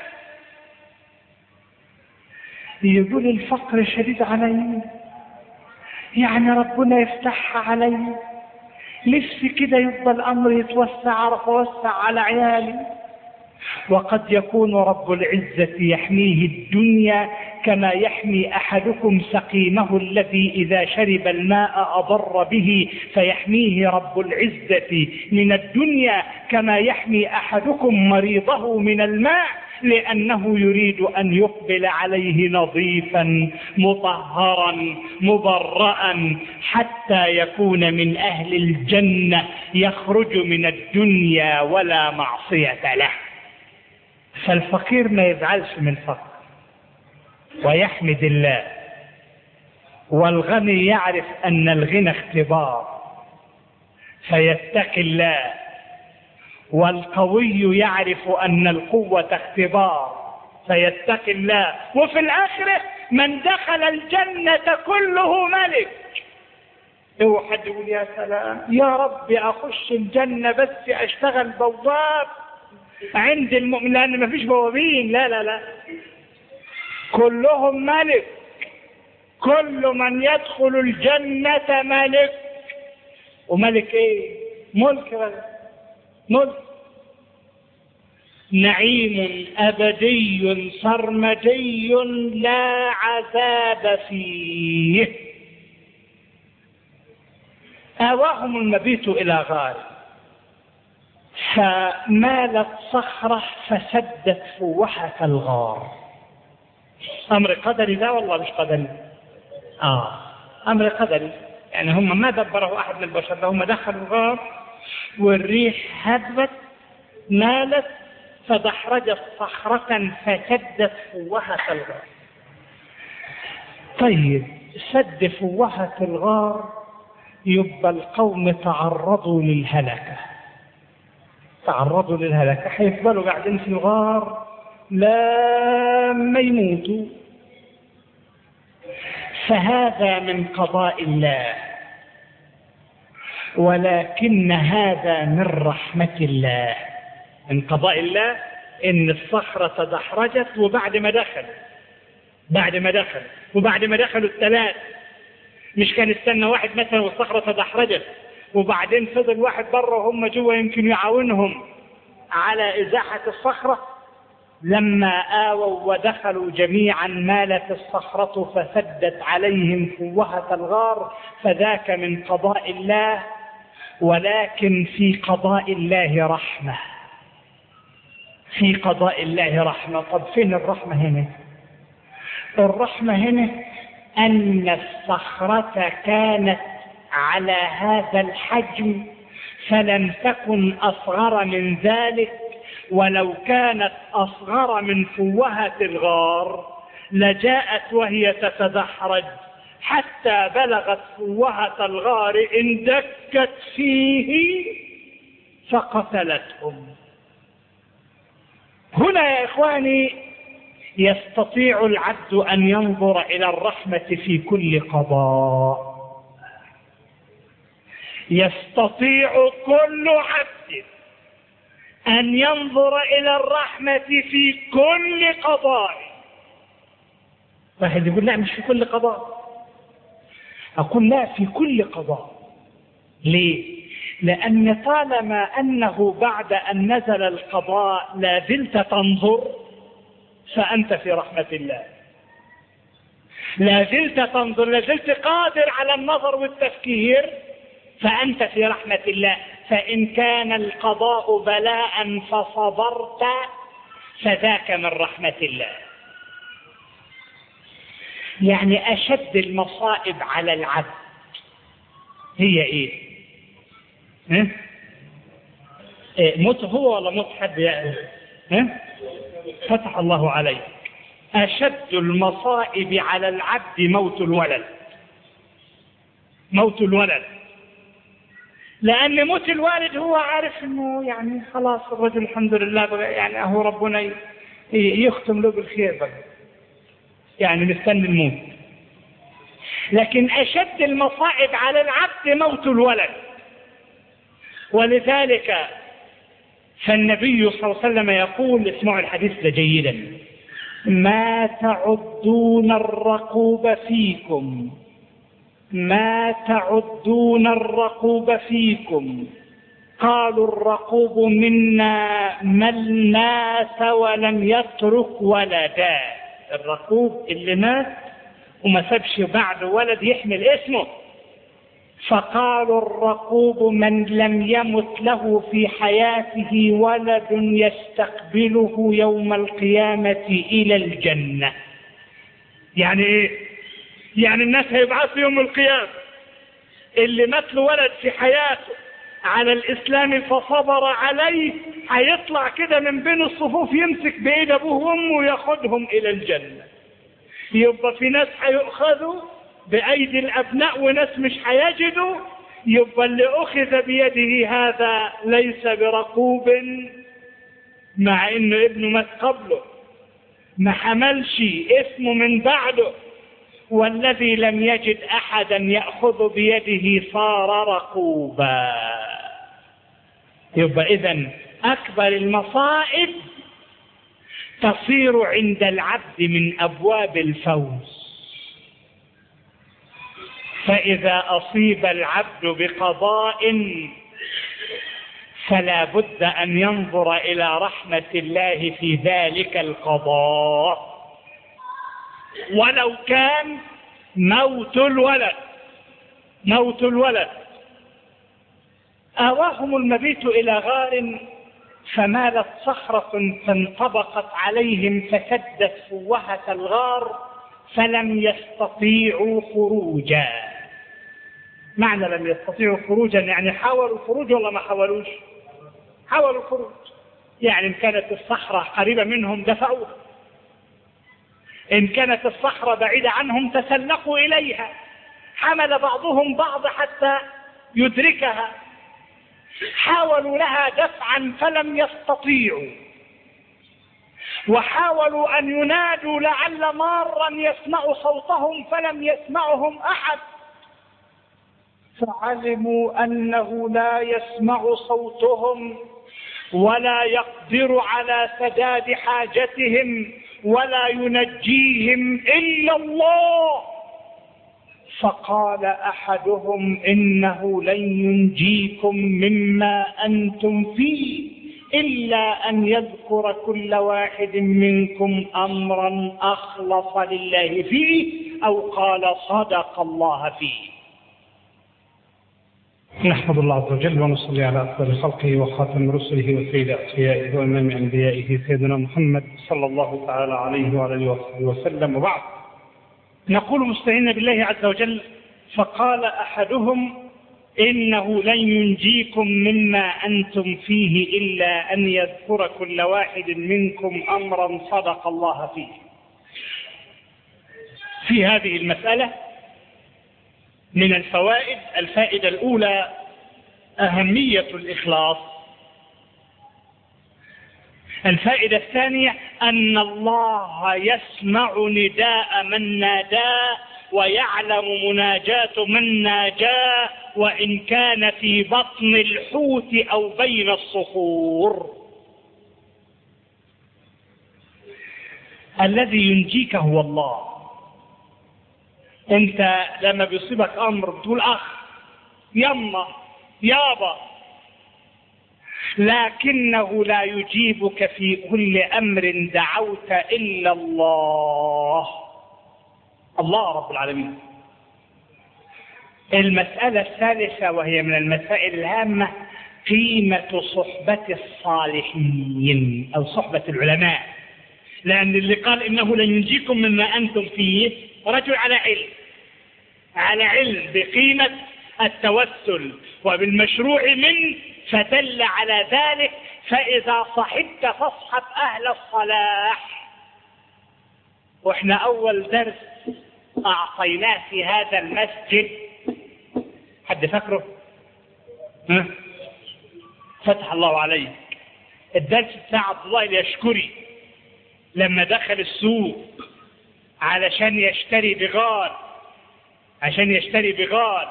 يقول الفقر شديد علي، يعني ربنا يفتحها علي، نفسي كده يبقى الأمر يتوسع، عرف أوسع على عيالي. وقد يكون رب العزة يحميه الدنيا كما يحمي أحدكم سقيمه الذي إذا شرب الماء أضر به، فيحميه رب العزة من الدنيا كما يحمي أحدكم مريضه من الماء، لأنه يريد أن يقبل عليه نظيفا مطهرا مبرأ حتى يكون من أهل الجنة يخرج من الدنيا ولا معصية له. فالفقير ما يزعلش من فقر ويحمد الله، والغني يعرف أن الغنى اختبار فيتقي الله، والقوي يعرف أن القوة اختبار فيتقي الله. وفي الآخرة من دخل الجنة كله ملك. لو حد يقول: يا سلام يا رب أخش الجنة بس أشتغل بواب عند المؤمن، لأن ما فيش بوابين، لا لا لا، كلهم ملك، كل من يدخل الجنة ملك. وملك ايه؟ ملك بقى. ملك نعيم أبدي سرمدي لا عذاب فيه. آواهم المبيت إلى غار، فمالت صخرة فسدت فوحة الغار. أمر قدري لا والله مش قدري، آه أمر قدري. يعني هم ما دبره أحد من البشر، هم دخلوا الغار والريح هبت مالت فدحرجت صخرة فسدت فوحة الغار. طيب سد فوحة الغار يبقى القوم تعرضوا للهلكة، تعرضوا للهلكة، حيفضلوا قاعدين في الغار لا ما يموتوا. فهذا من قضاء الله، ولكن هذا من رحمة الله. من قضاء الله إن الصخرة تدحرجت، وبعد ما دخل بعد ما دخل وبعد ما دخلوا الثلاث، مش كان استنى واحد مثلا والصخرة تدحرجت وبعدين فضل واحد بره وهم جوا يمكن يعاونهم على إزاحة الصخرة. لما آووا ودخلوا جميعا مالت الصخرة فسدت عليهم فوهة الغار، فذاك من قضاء الله، ولكن في قضاء الله رحمة. في قضاء الله رحمة. طب فين الرحمة هنا؟ الرحمة هنا أن الصخرة كانت على هذا الحجم فلم تكن أصغر من ذلك، ولو كانت أصغر من فوهة الغار لجاءت وهي تتدحرج حتى بلغت فوهة الغار إن دكت فيه فقتلتهم. هنا يا إخواني يستطيع العبد أن ينظر إلى الرحمة في كل قضاء. يستطيع كل عبد أن ينظر إلى الرحمة في كل قضاء. واحد يقول لا مش في كل قضاء، أقول لا في كل قضاء. ليه؟ لأن طالما أنه بعد أن نزل القضاء لا زلت تنظر فأنت في رحمة الله. لا زلت تنظر، لا زلت قادر على النظر والتفكير، فأنت في رحمة الله. فإن كان القضاء بلاء فصبرت فذاك من رحمة الله. يعني أشد المصائب على العبد هي إيه؟ ها؟ إيه موت هو ولا موت حد يعني؟ ها؟ فتح الله عليك. أشد المصائب على العبد موت الولد. موت الولد، لأن موت الوالد هو عارف إنه يعني خلاص الرجل الحمد لله يعني هو ربنا يختم له بالخير بقى، يعني مستني الموت. لكن أشد المصائب على العبد موت الولد. ولذلك فالنبي صلى الله عليه وسلم يقول، اسمعوا الحديث ده جيدا: ما تعدون الرقوب فيكم ما تعدون الرقوب فيكم قالوا الرقوب منا من مات ولم يترك ولدا. الرقوب اللي مات وما سابش بعد ولد يحمل اسمه. فقالوا الرقوب من لم يمت له في حياته ولد يستقبله يوم القيامة إلى الجنة. يعني إيه؟ يعني الناس هيبعثوا يوم القيامة اللي مات له ولد في حياته على الإسلام فصبر عليه، هيطلع كده من بين الصفوف يمسك بإيد أبوه وأمه وياخدهم إلى الجنة. يبقى في ناس هيؤخذوا بأيدي الأبناء وناس مش هيجدوا. يبقى اللي أخذ بيده هذا ليس برقوب، مع إنه ابنه مات قبله ما حملش اسمه من بعده. والذي لم يجد أحدا يأخذ بيده صار رقوبا. يبقى إذن أكبر المصائب تصير عند العبد من أبواب الفوز. فإذا أصيب العبد بقضاء فلا بد أن ينظر إلى رحمة الله في ذلك القضاء، ولو كان موت الولد. موت الولد آواهم المبيت إلى غار فمالت صخرة فانطبقت عليهم فسدت فوهة الغار فلم يستطيعوا خروجا. معنى لم يستطيعوا خروجا يعني حاولوا الخروج ولا ما حاولوش؟ حاولوا الخروج، يعني إن كانت الصخرة قريبة منهم دفعوها، إن كانت الصخرة بعيدة عنهم تسلقوا إليها، حمل بعضهم بعض حتى يدركها، حاولوا لها دفعا فلم يستطيعوا، وحاولوا أن ينادوا لعل مارا يسمع صوتهم فلم يسمعهم أحد، فعلموا أنه لا يسمع صوتهم ولا يقدر على سداد حاجتهم ولا ينجيهم إلا الله. فقال أحدهم إنه لن ينجيكم مما أنتم فيه إلا أن يذكر كل واحد منكم أمرا أخلص لله فيه أو قال صدق الله فيه. نحمد الله عز وجل ونصلي على أفضل خلقه وخاتم رسله وسيد أصفيائه وإمام أنبيائه سيدنا محمد صلى الله تعالى عليه وعلى آله وصحبه وسلم. وبعد، نقول مستعين بالله عز وجل: فقال أحدهم إنه لن ينجيكم مما أنتم فيه إلا أن يذكر كل واحد منكم أمرا صدق الله فيه. في هذه المسألة من الفوائد: الفائدة الأولى أهمية الإخلاص. الفائدة الثانية أن الله يسمع نداء من ناداه ويعلم مناجاة من ناجاه وإن كان في بطن الحوت أو بين الصخور. الذي ينجيك هو الله. انت لما بيصيبك امر بتقول اخ، يما، يابا، لكنه لا يجيبك في كل امر دعوت الا الله، الله رب العالمين. المسألة الثالثة وهي من المسائل الهامة: قيمة صحبة الصالحين أو صحبة العلماء. لأن اللي قال إنه لن ينجيكم مما أنتم فيه رجل على علم، على علم بقيمة التوسل وبالمشروع منه، فدل على ذلك. فإذا صحبت فاصحب أهل الصلاح. وإحنا أول درس أعطيناه في هذا المسجد، حد فكره؟ ها؟ فتح الله عليك. الدرس بتاع عبد الله اليشكري لما دخل السوق علشان يشتري بغال، عشان يشتري بغال،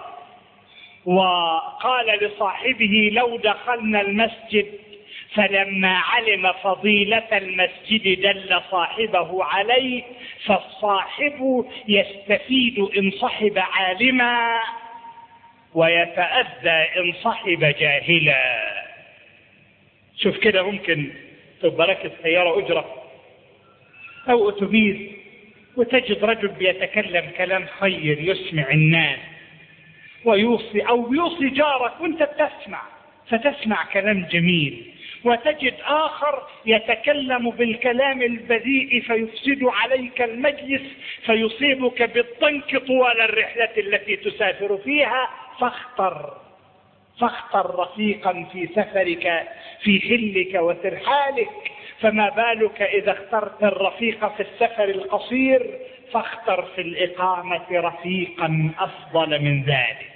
وقال لصاحبه: لو دخلنا المسجد. فلما علم فضيلة المسجد دل صاحبه عليه. فالصاحب يستفيد إن صحب عالما ويتأذى إن صحب جاهلا. شوف كده، ممكن تبقى راكب سيارة أجرة أو أتوبيس وتجد رجل بيتكلم كلام خير يسمع الناس ويوصي أو يوصي جارك وانت بتسمع، فتسمع كلام جميل، وتجد آخر يتكلم بالكلام البذيء فيفسد عليك المجلس فيصيبك بالضنك طوال الرحلة التي تسافر فيها. فاختر فاختر رفيقا في سفرك في حلك وترحالك، فما بالك إذا اخترت الرفيق في السفر القصير، فاختر في الإقامة رفيقا أفضل من ذلك.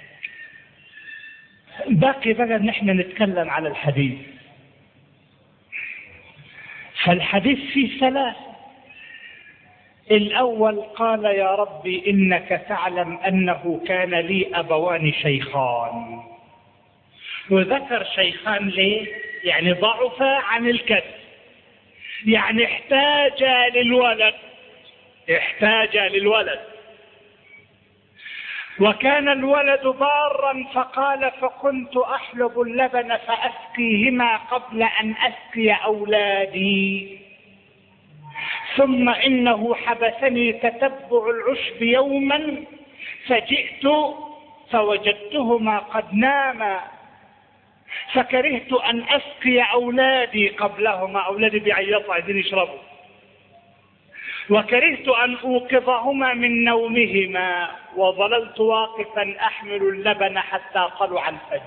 باقي بقى نحن نتكلم على الحديث. فالحديث فيه ثلاثة. الأول قال: يا ربي إنك تعلم أنه كان لي أبوان شيخان. وذكر شيخان ليه؟ يعني ضعف عن الكسب، يعني احتاج للولد، احتاج للولد. وكان الولد بارا فقال فكنت أحلب اللبن فأسقيهما قبل أن أسقي أولادي، ثم إنه حبسني تتبع العشب يوما فجئت فوجدتهما قد ناما فكرهت أن أسقي أولادي قبلهما، أولادي بيعيطوا عايزين يشربوا، وكرهت أن أوقظهما من نومهما وظللت واقفا أحمل اللبن حتى طلع الفجر.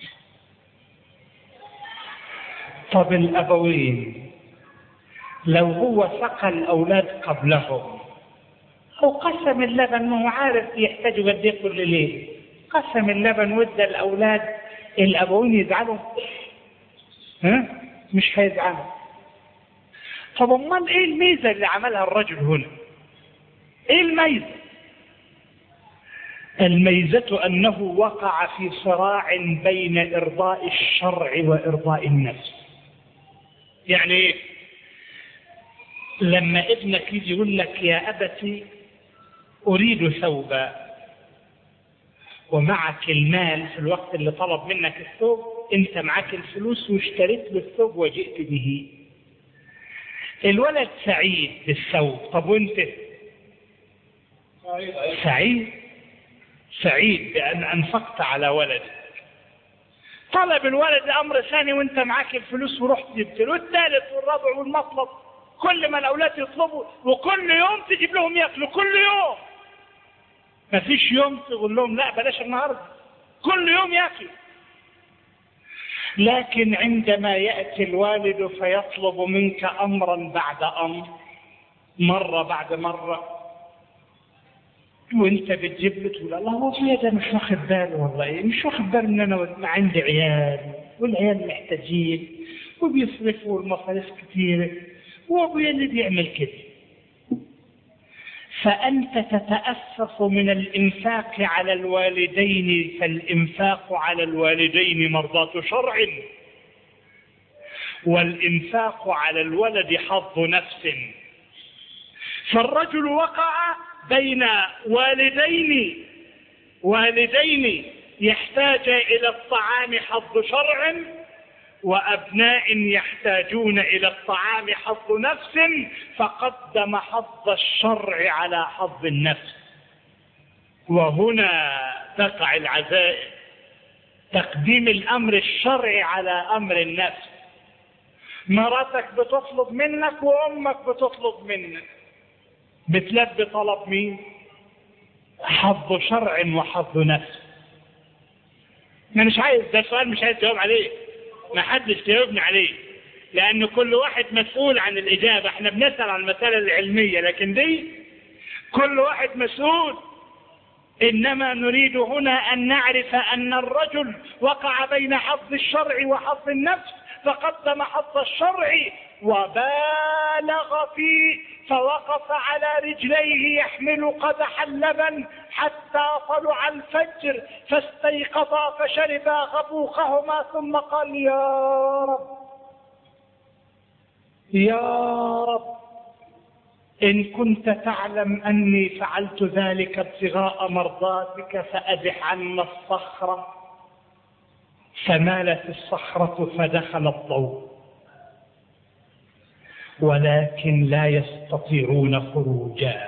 طب الأبوين لو هو سقى الأولاد قبلهم أو قسم اللبن، ما هو عارف يحتاجوا قد ايه كل ليل، قسم اللبن وادى الأولاد، الأبوين يزعلوا؟ ها؟ مش هيزعلوا. طب امال ايه الميزة اللي عملها الرجل هنا؟ ايه الميزة؟ الميزة انه وقع في صراع بين ارضاء الشرع وارضاء النفس. يعني ايه؟ لما ابنك يجي يقول لك يا ابتي اريد ثوبا ومعك المال في الوقت اللي طلب منك الثوب، انت معك الفلوس واشتريت له الثوب وجئت به، الولد سعيد بالثوب. طب وانت؟ سعيد سعيد بأن أنفقت على ولدك. طلب الولد أمر ثاني وانت معاك الفلوس ورحت جبت له، والثالث والرابع والمطلب، كل ما الأولاد يطلبوا وكل يوم تجيب لهم يأكلوا، كل يوم، ما فيش يوم تقول لهم لا بلاش النهارده، كل يوم يأكلوا. لكن عندما يأتي الوالد فيطلب منك أمرا بعد أمر، مرة بعد مرة، وانت بتجيب له تقول الله هو في ده مش واخد باله، والله مش واخد باله ان انا عندي عيال والعيال محتاجين وبيصرفوا المصاريف كتيرة وابويا اللي بيعمل كده. فأنت تتأسف من الإنفاق على الوالدين، فالإنفاق على الوالدين مرضاة شرع، والإنفاق على الولد حظ نفس. فالرجل وقع بين والدين والدين يحتاج إلى الطعام حظ شرع، وأبناء يحتاجون إلى الطعام حظ نفس، فقدم حظ الشرع على حظ النفس. وهنا تقع العزائم، تقديم الأمر الشرعي على أمر النفس. مراتك بتطلب منك وأمك بتطلب منك، بتلبي طلب مين؟ حظ شرع وحظ نفس. أنا مش عايز، ده سؤال مش عايز جواب عليه، ما حدش جاوبني عليه، لأن كل واحد مسؤول عن الإجابة. احنا بنسأل عن المسألة العلمية، لكن دي كل واحد مسؤول. إنما نريد هنا أن نعرف أن الرجل وقع بين حظ الشرع وحظ النفس، فقدم حظ الشرع وبالغ فيه، فوقف على رجليه يحمل قدح اللبن حتى طلع الفجر، فاستيقظا فشربا غبوقهما، ثم قال يا رب يا رب إن كنت تعلم أني فعلت ذلك ابتغاء مرضاتك فأزح عنا الصخرة. فمالت الصخرة فدخل الضوء، ولكن لا يستطيعون خروجا.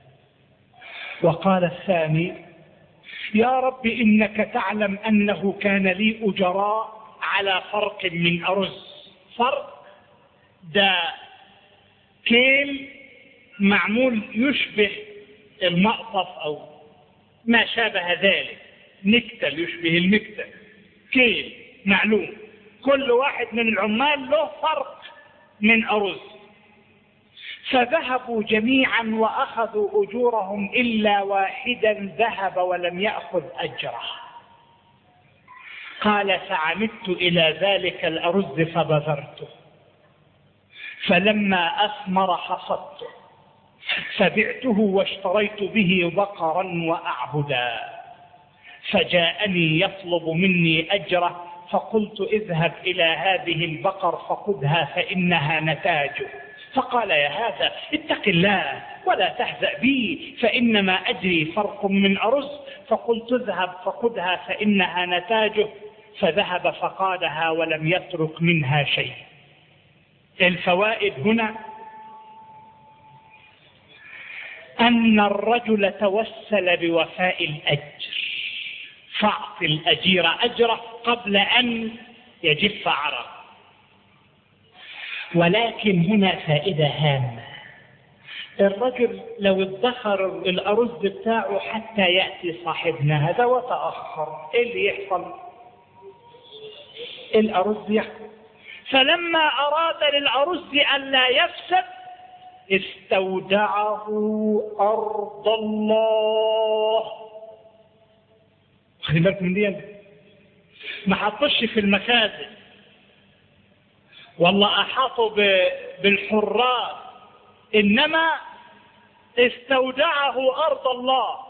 وقال الثاني يا رب إنك تعلم أنه كان لي أجراء على فرق من أرز. فرق ده كيل معمول يشبه المقطف أو ما شابه ذلك، مكتل يشبه المكتل، كيل معلوم، كل واحد من العمال له فرق من أرز. فذهبوا جميعا وأخذوا أجورهم إلا واحدا ذهب ولم يأخذ أجره. قال فعمدت إلى ذلك الأرز فبذرته، فلما أثمر حصدته فبعته واشتريت به بقرا وأعبدا، فجاءني يطلب مني أجره فقلت اذهب إلى هذه البقر فخذها فإنها نتاج. فقال يا هذا اتق الله ولا تهزأ بي فإنما أجري فرق من أرز. فقلت اذهب فخذها فإنها نتاجه. فذهب فقادها ولم يترك منها شيء. الفوائد هنا أن الرجل توسل بوفاء الأجر، فاعط الأجير أجره قبل أن يجف عرق. ولكن هنا فائدة هامة، الرجل لو ادخر الأرز بتاعه حتى يأتي صاحبنا هذا وتأخر، إيه اللي يحصل؟ الأرز يحصل. فلما أراد للأرز أن لا يفسد استودعه أرض الله. خلي بالك من دي، ما حطش في المخازن والله أحاطوا بالحراس، إنما استودعه أرض الله.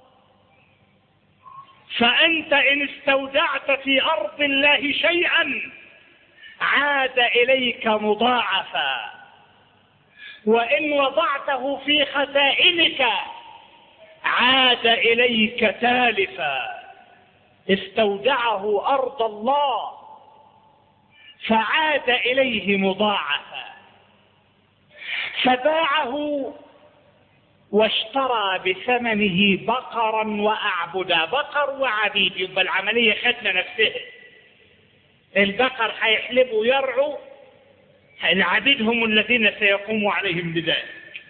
فأنت إن استودعت في أرض الله شيئا عاد إليك مضاعفا، وإن وضعته في خزائنك عاد إليك تالفا. استودعه أرض الله فعاد إليه مضاعفا. فباعه واشترى بثمنه بقرا وأعبدا، بقر وعبيد. يبقى العملية خدنا نفسها، البقر هيحلبوا ويرعوا، العبيد هم الذين سيقوم عليهم بذلك.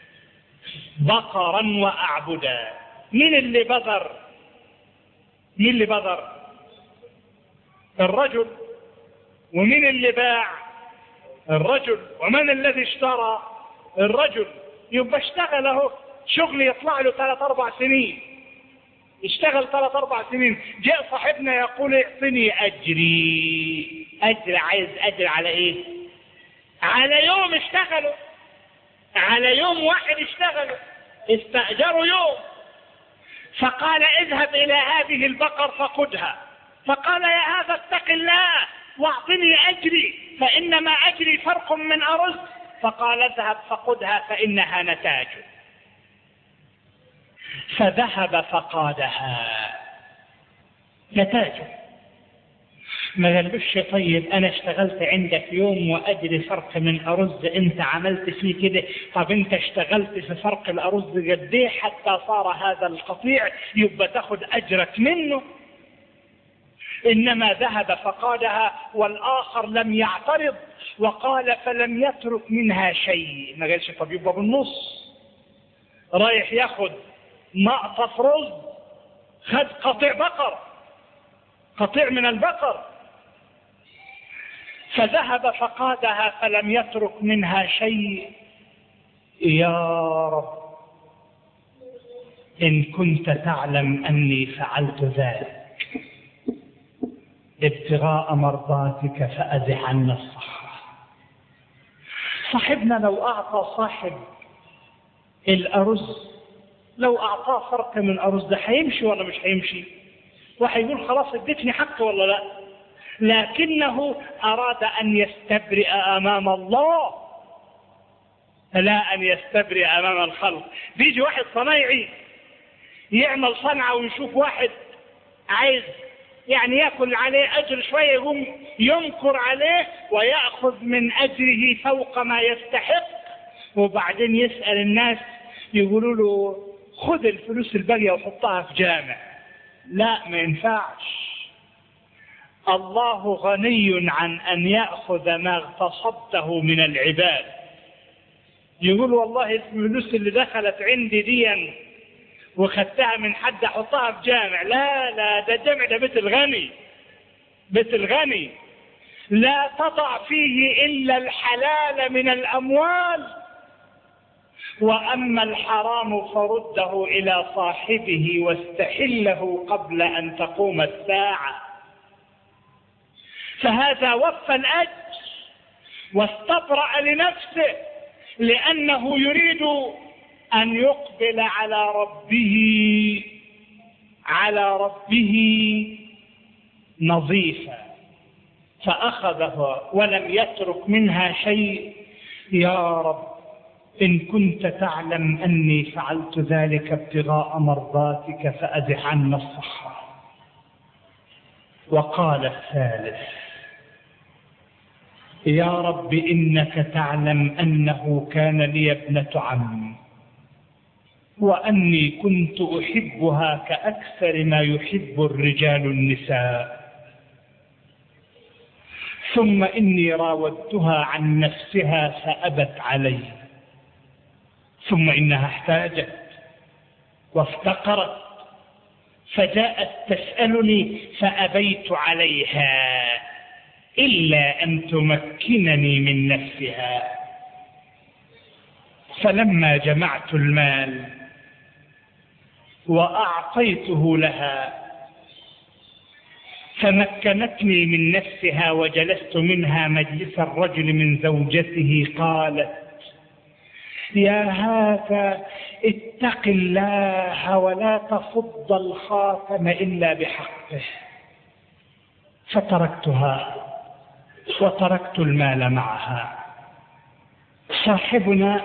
بقرا وأعبدا. مين اللي بذر؟ مين اللي بذر؟ الرجل. ومين اللي باع؟ الرجل. ومن الذي اشترى؟ الرجل. يبقى اشتغل اهو شغل يطلع له ثلاث اربع سنين، اشتغل ثلاث اربع سنين. جاء صاحبنا يقول اعطني اجري. اجر، عايز اجر على ايه؟ على يوم اشتغلوا، على يوم واحد اشتغلوا، استأجروا يوم. فقال اذهب الى هذه البقر فخذها. فقال يا هذا اتق الله واعطني اجري فانما اجري فرق من ارز. فقال اذهب فخذها فانها نتاج. فذهب فقادها نتاج. ما قالش طيب انا اشتغلت عندك يوم واجري فرق من ارز، انت عملت فيه كده، طب انت اشتغلت في فرق الارز قد ايه حتى صار هذا القطيع، يبقى تاخد اجرك منه. انما ذهب فقادها. والاخر لم يعترض وقال فلم يترك منها شيء. ما قالش طب يبقى بالنص، رايح ياخد مقطف رز، خد قطيع بقر، قطيع من البقر. فذهب فقادها فلم يترك منها شيء. يا رب إن كنت تعلم أني فعلت ذلك ابتغاء مرضاتك فأزح عنا الصخرة. صاحبنا لو أعطى صاحب الأرز، لو أعطاه فرق من أرز، ده هيمشي ولا مش هيمشي؟ وهيقول خلاص اديتني حق ولا لا؟ لكنه أراد أن يستبرئ أمام الله لا أن يستبرئ أمام الخلق. بيجي واحد صنايعي يعمل صنعة ويشوف واحد عايز يعني يأكل عليه أجر شوية، يقوم ينكر عليه ويأخذ من أجره فوق ما يستحق، وبعدين يسأل الناس يقولوا له خذ الفلوس الباقية وحطها في جامع. لا، ما ينفعش. الله غني عن أن يأخذ ما اغتصبته من العباد. يقول والله الفلوس اللي دخلت عندي دي وخدتها من حد احطها في جامع. لا لا، ده الجامع ده بيت الغني، بيت الغني لا تضع فيه إلا الحلال من الأموال، وأما الحرام فرده إلى صاحبه واستحله قبل أن تقوم الساعة. فهذا وفى الأجر واستبرأ لنفسه، لأنه يريد أن يقبل على ربه، على ربه نظيفا. فأخذها ولم يترك منها شيء. يا رب إن كنت تعلم أني فعلت ذلك ابتغاء مرضاتك فأزح عنا الصخرة. وقال الثالث: يا رب إنك تعلم أنه كان لي ابنة عم وأني كنت أحبها كأكثر ما يحب الرجال النساء، ثم إني راودتها عن نفسها فأبت علي، ثم إنها احتاجت وافتقرت فجاءت تسألني فأبيت عليها إلا أن تمكنني من نفسها. فلما جمعت المال وأعطيته لها فمكنتني من نفسها وجلست منها مجلس الرجل من زوجته، قالت: يا هذا اتق الله ولا تفض الخاتم إلا بحقه. فتركتها وتركت المال معها. صاحبنا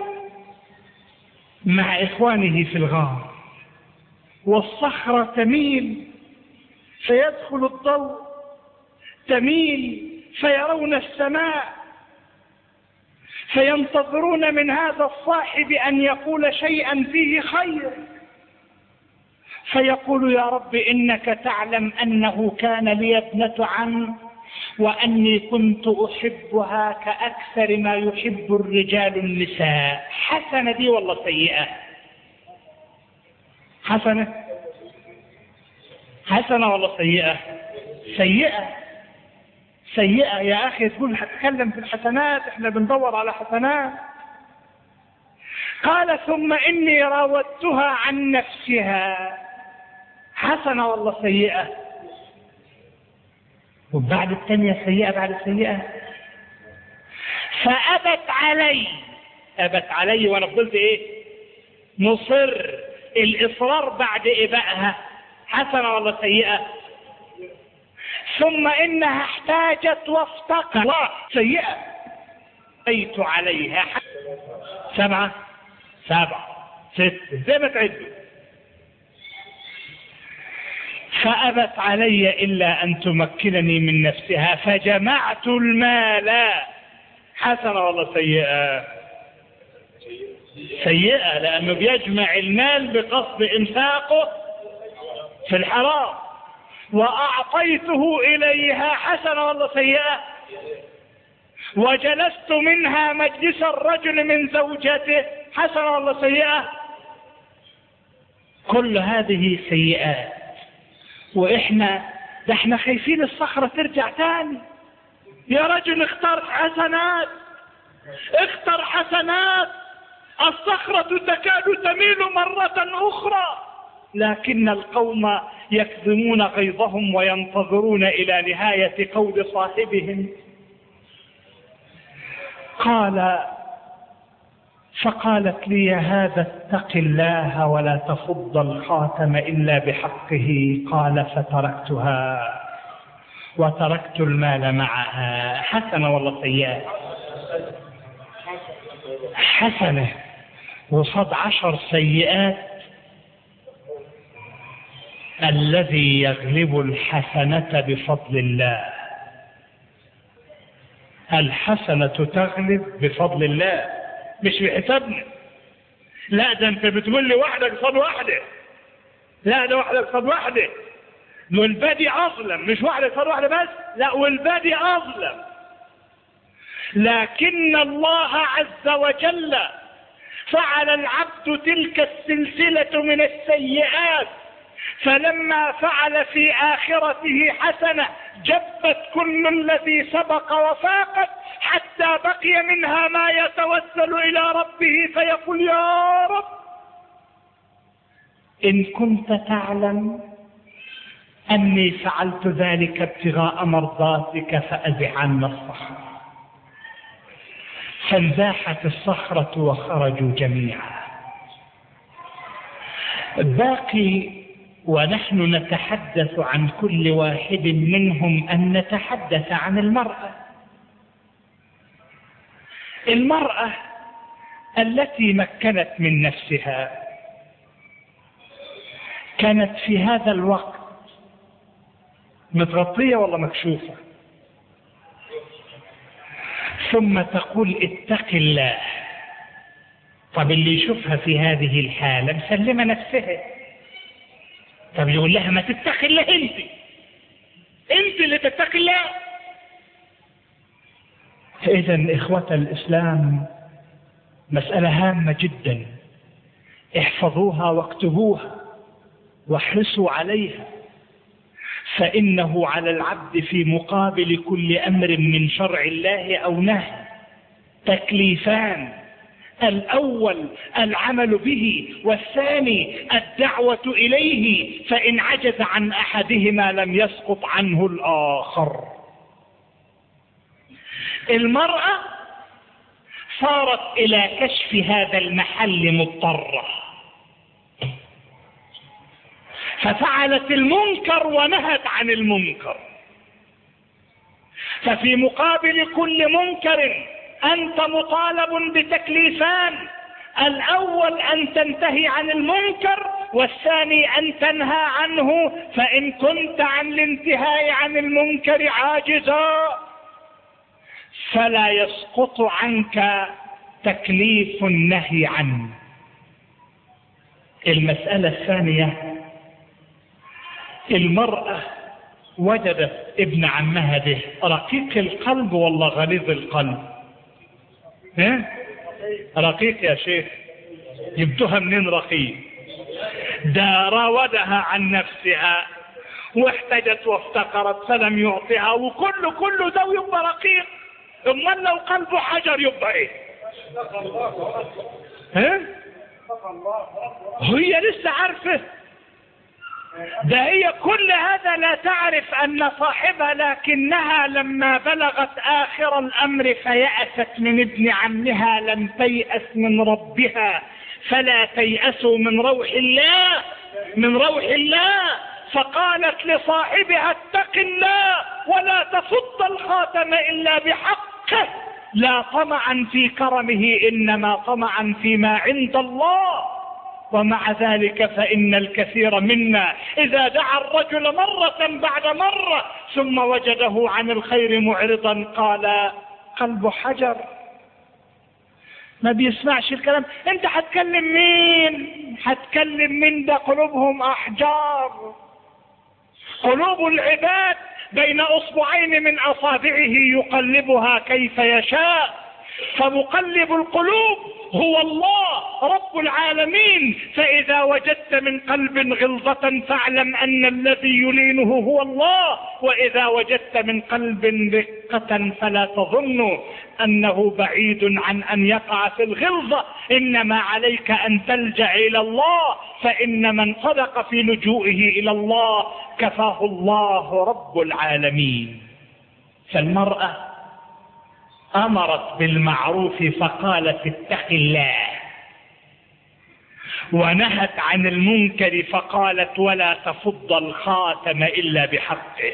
مع إخوانه في الغار والصخرة تميل فيدخل الضوء، تميل فيرون السماء، فينتظرون من هذا الصاحب أن يقول شيئا فيه خير، فيقول: يا رب إنك تعلم أنه كان لي ابنة عم وأني كنت أحبها كأكثر ما يحب الرجال النساء. حسنة دي والله سيئة؟ حسنة حسنة والله سيئة؟ سيئة سيئة يا أخي. تقول هتكلم في الحسنات، احنا بندور على حسنات. قال: ثم إني راودتها عن نفسها. حسنة والله سيئة؟ وبعد الثانية سيئة بعد السيئة. فأبت علي. أبت علي وأنا فضلت إيه؟ مصر. الإصرار بعد إبائها حسنة والله سيئة؟ ثم إنها احتاجت وافتقرت. سيئة. أبيت عليها. سبعة سبعة ست زي ما تعدوا. فأبت علي إلا أن تمكنني من نفسها فجمعت المال. حسنة والله سيئة؟ سيئة، لأنه بيجمع المال بقصد إنفاقه في الحرام. وأعطيته إليها. حسنة والله سيئة؟ وجلست منها مجلس الرجل من زوجته. حسنة والله سيئة؟ كل هذه سيئات. وإحنا ده احنا خايفين الصخرة ترجع تاني. يا رجل اختار حسنات، اختر حسنات. الصخرة تكاد تميل مرة أخرى، لكن القوم يكظمون غيظهم وينتظرون إلى نهاية قول صاحبهم. قال: فقالت لي: هذا اتق الله ولا تفض الخاتم إلا بحقه. قال: فتركتها وتركت المال معها. حسنة والله سيئة؟ حسنة. وصد عشر سيئات. الذي يغلب الحسنة بفضل الله. الحسنة تغلب بفضل الله، مش بحسابنا. لا، ده انت بتقول لي واحدة قصاد واحدة. لا، ده واحدة قصاد واحدة، والبادي أظلم. مش واحدة قصاد واحدة بس، لا، والبادي أظلم. لكن الله عز وجل فعل العبد تلك السلسلة من السيئات، فلما فعل في آخرته حسنة جبت كل الذي سبق وفاقت، حتى بقي منها ما يتوسل إلى ربه فيقول: يا رب إن كنت تعلم أني فعلت ذلك ابتغاء مرضاتك فأزح عنا الصخرة. فانزاحت الصخرة وخرجوا جميعا. باقي ونحن نتحدث عن كل واحد منهم أن نتحدث عن المرأة. المرأة التي مكنت من نفسها كانت في هذا الوقت متغطية ولا مكشوفة؟ ثم تقول اتق الله. طب اللي يشوفها في هذه الحالة مسلمة نفسها، طب يقول لها ما تتق الله، انت انت اللي تتق الله. إذن إخوة الإسلام مسألة هامة جدا، احفظوها واكتبوها واحرصوا عليها، فإنه على العبد في مقابل كل أمر من شرع الله أو نهي تكليفان: الأول العمل به، والثاني الدعوة إليه، فإن عجز عن أحدهما لم يسقط عنه الآخر. المرأة صارت إلى كشف هذا المحل مضطرة، ففعلت المنكر ونهت عن المنكر. ففي مقابل كل منكر أنت مطالب بتكليفان: الأول أن تنتهي عن المنكر، والثاني أن تنهى عنه، فإن كنت عن الانتهاء عن المنكر عاجزا فلا يسقط عنك تكليف النهي عنه. المسألة الثانية: المرأة وجدت ابن عمها ده رقيق القلب ولا غليظ القلب؟ ها؟ رقيق يا شيخ، جبتها منين رقيق؟ ده راودها عن نفسها واحتجت وافتقرت فلم يعطها، وكله كله ده يبقى رقيق. امال لو قلبه حجر يبقى ايه؟ ها؟ هي لسه عارفه؟ ده هي كل هذا لا تعرف أن صاحبها، لكنها لما بلغت آخر الأمر فيأست من ابن عمها لم تيأس من ربها. فلا تيأسوا من روح الله، من روح الله. فقالت لصاحبها اتق الله ولا تفض الخاتم إلا بحقه، لا طمعا في كرمه إنما طمعا فيما عند الله. ومع ذلك فإن الكثير منا إذا دعا الرجل مرة بعد مرة ثم وجده عن الخير معرضا قال قلبه حجر، ما بيسمعش الكلام. انت هتكلم مين؟ هتكلم مين؟ ده قلوبهم أحجار. قلوب العباد بين أصبعين من أصابعه يقلبها كيف يشاء، فمقلب القلوب هو الله رب العالمين. فإذا وجدت من قلب غلظة فاعلم أن الذي يلينه هو الله، وإذا وجدت من قلب رقة فلا تظن أنه بعيد عن أن يقع في الغلظة، إنما عليك أن تلجأ إلى الله، فإن من صدق في لجوئه إلى الله كفاه الله رب العالمين. فالمرأة أمرت بالمعروف فقالت اتق الله، ونهت عن المنكر فقالت ولا تفض الخاتم إلا بحقه.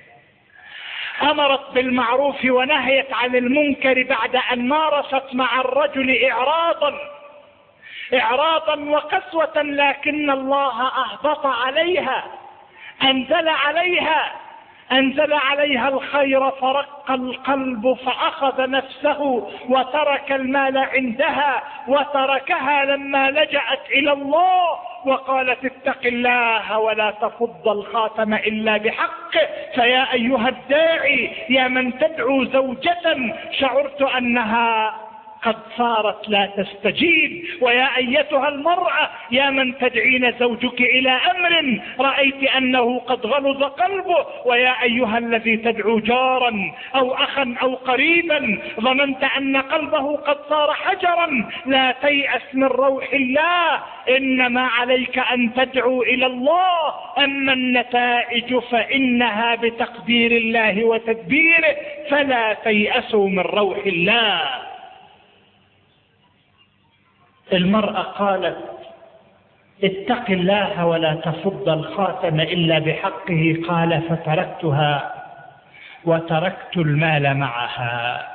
أمرت بالمعروف ونهيت عن المنكر بعد أن مارست مع الرجل إعراضا إعراضا وقسوة، لكن الله أهبط عليها، أنزل عليها أنزل عليها الخير فرق القلب، فأخذ نفسه وترك المال عندها وتركها لما لجأت إلى الله وقالت اتق الله ولا تفض الخاتم إلا بحقه. فيا أيها الداعي، يا من تدعو زوجة شعرت أنها قد صارت لا تستجيب، ويا أيتها المرأة يا من تدعين زوجك إلى أمر رأيت أنه قد غلظ قلبه، ويا أيها الذي تدعو جارا أو أخا أو قريبا ظننت أن قلبه قد صار حجرا، لا تيأس من روح الله، إنما عليك أن تدعو إلى الله. أما النتائج فإنها بتقدير الله وتدبيره، فلا تيأسوا من روح الله. المرأة قالت اتق الله ولا تفض الخاتم إلا بحقه، قال فتركتها وتركت المال معها.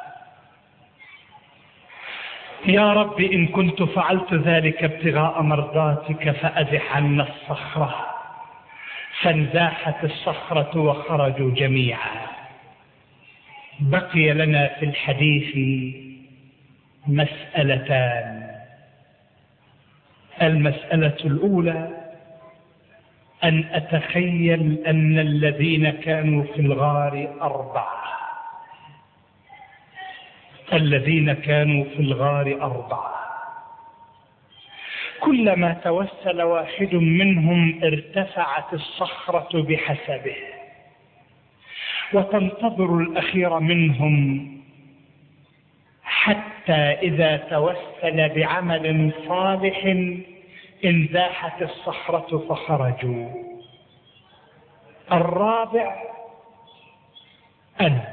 يا رب إن كنت فعلت ذلك ابتغاء مرضاتك فأزح عنا الصخرة، فانزاحت الصخرة وخرجوا جميعا. بقي لنا في الحديث مسألتان. المسألة الأولى أن أتخيل أن الذين كانوا في الغار أربعة الذين كانوا في الغار أربعة كلما توسل واحد منهم ارتفعت الصخرة بحسبه، وتنتظر الأخير منهم حتى إذا توسل بعمل صالح انزاحت الصخرة فخرجوا. الرابع أنا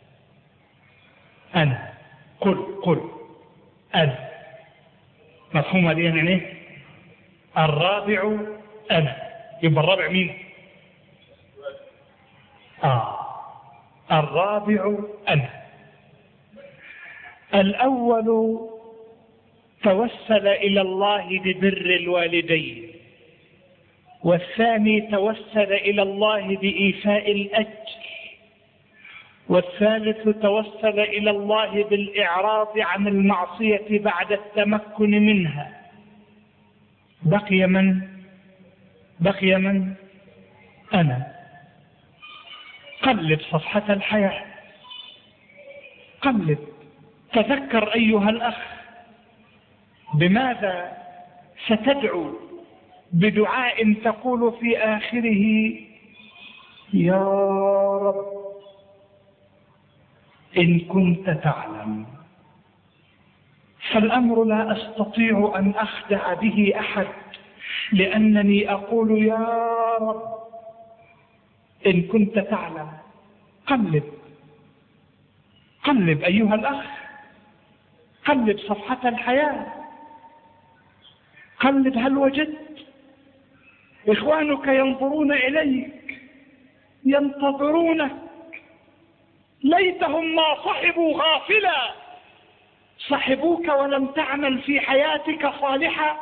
أنا قل قل أنا. مفهوم هذه يعني؟ الرابع أنا. يبقى الرابع مين؟ آه الرابع أنا. الأول توسل إلى الله ببر الوالدين، والثاني توسل إلى الله بإيفاء الأجر، والثالث توسل إلى الله بالإعراض عن المعصية بعد التمكن منها. بقي من؟ بقي من؟ أنا. قلب صفحة الحياة، قلب، تذكر أيها الأخ بماذا ستدعو بدعاء تقول في آخره: يا رب إن كنت تعلم. فالأمر لا أستطيع أن أخدع به أحد، لأنني أقول يا رب إن كنت تعلم. قلب قلب أيها الأخ، قلب صفحة الحياة، قلب. هل وجدت؟ إخوانك ينظرون إليك، ينتظرونك. ليتهم ما صحبوا غافلا، صحبوك ولم تعمل في حياتك صالحا.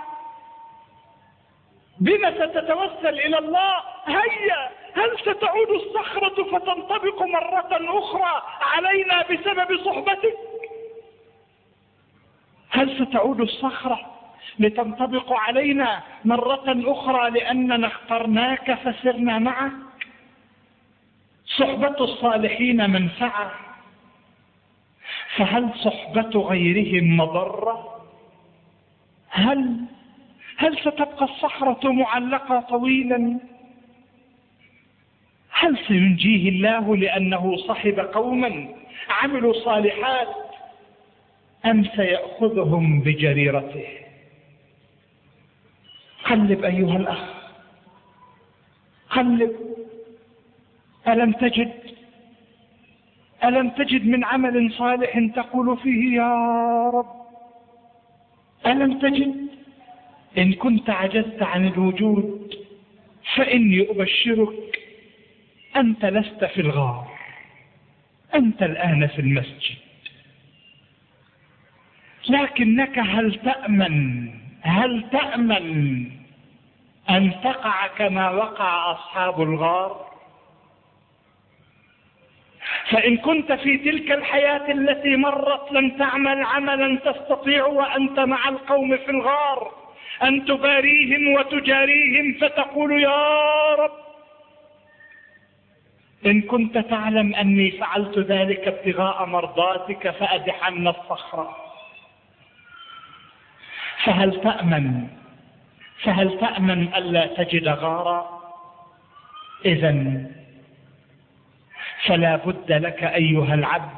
بما ستتوسل إلى الله؟ هيا، هل ستعود الصخرة فتنطبق مرة أخرى علينا بسبب صحبتك؟ هل ستعود الصخرة لتنطبق علينا مرة أخرى لأننا اخترناك فسرنا معك؟ صحبة الصالحين منفعة، فهل صحبة غيرهم مضرة؟ هل هل ستبقى الصخرة معلقة طويلا؟ هل سينجيه الله لأنه صحب قوما عملوا صالحات، أم سيأخذهم بجريرته؟ قلب أيها الأخ، قلب. ألم تجد ألم تجد من عمل صالح تقول فيه يا رب؟ ألم تجد؟ إن كنت عجزت عن الوجود فإني أبشرك، أنت لست في الغار، أنت الآن في المسجد. لكنك هل تأمن هل تأمن أن تقع كما وقع أصحاب الغار؟ فإن كنت في تلك الحياة التي مرت لم تعمل عملا تستطيع وأنت مع القوم في الغار أن تباريهم وتجاريهم فتقول يا رب إن كنت تعلم أني فعلت ذلك ابتغاء مرضاتك فأزح عنا الصخرة. فهل تأمن فهل تأمن ألا تجد غارا؟ إذن فلا بد لك أيها العبد،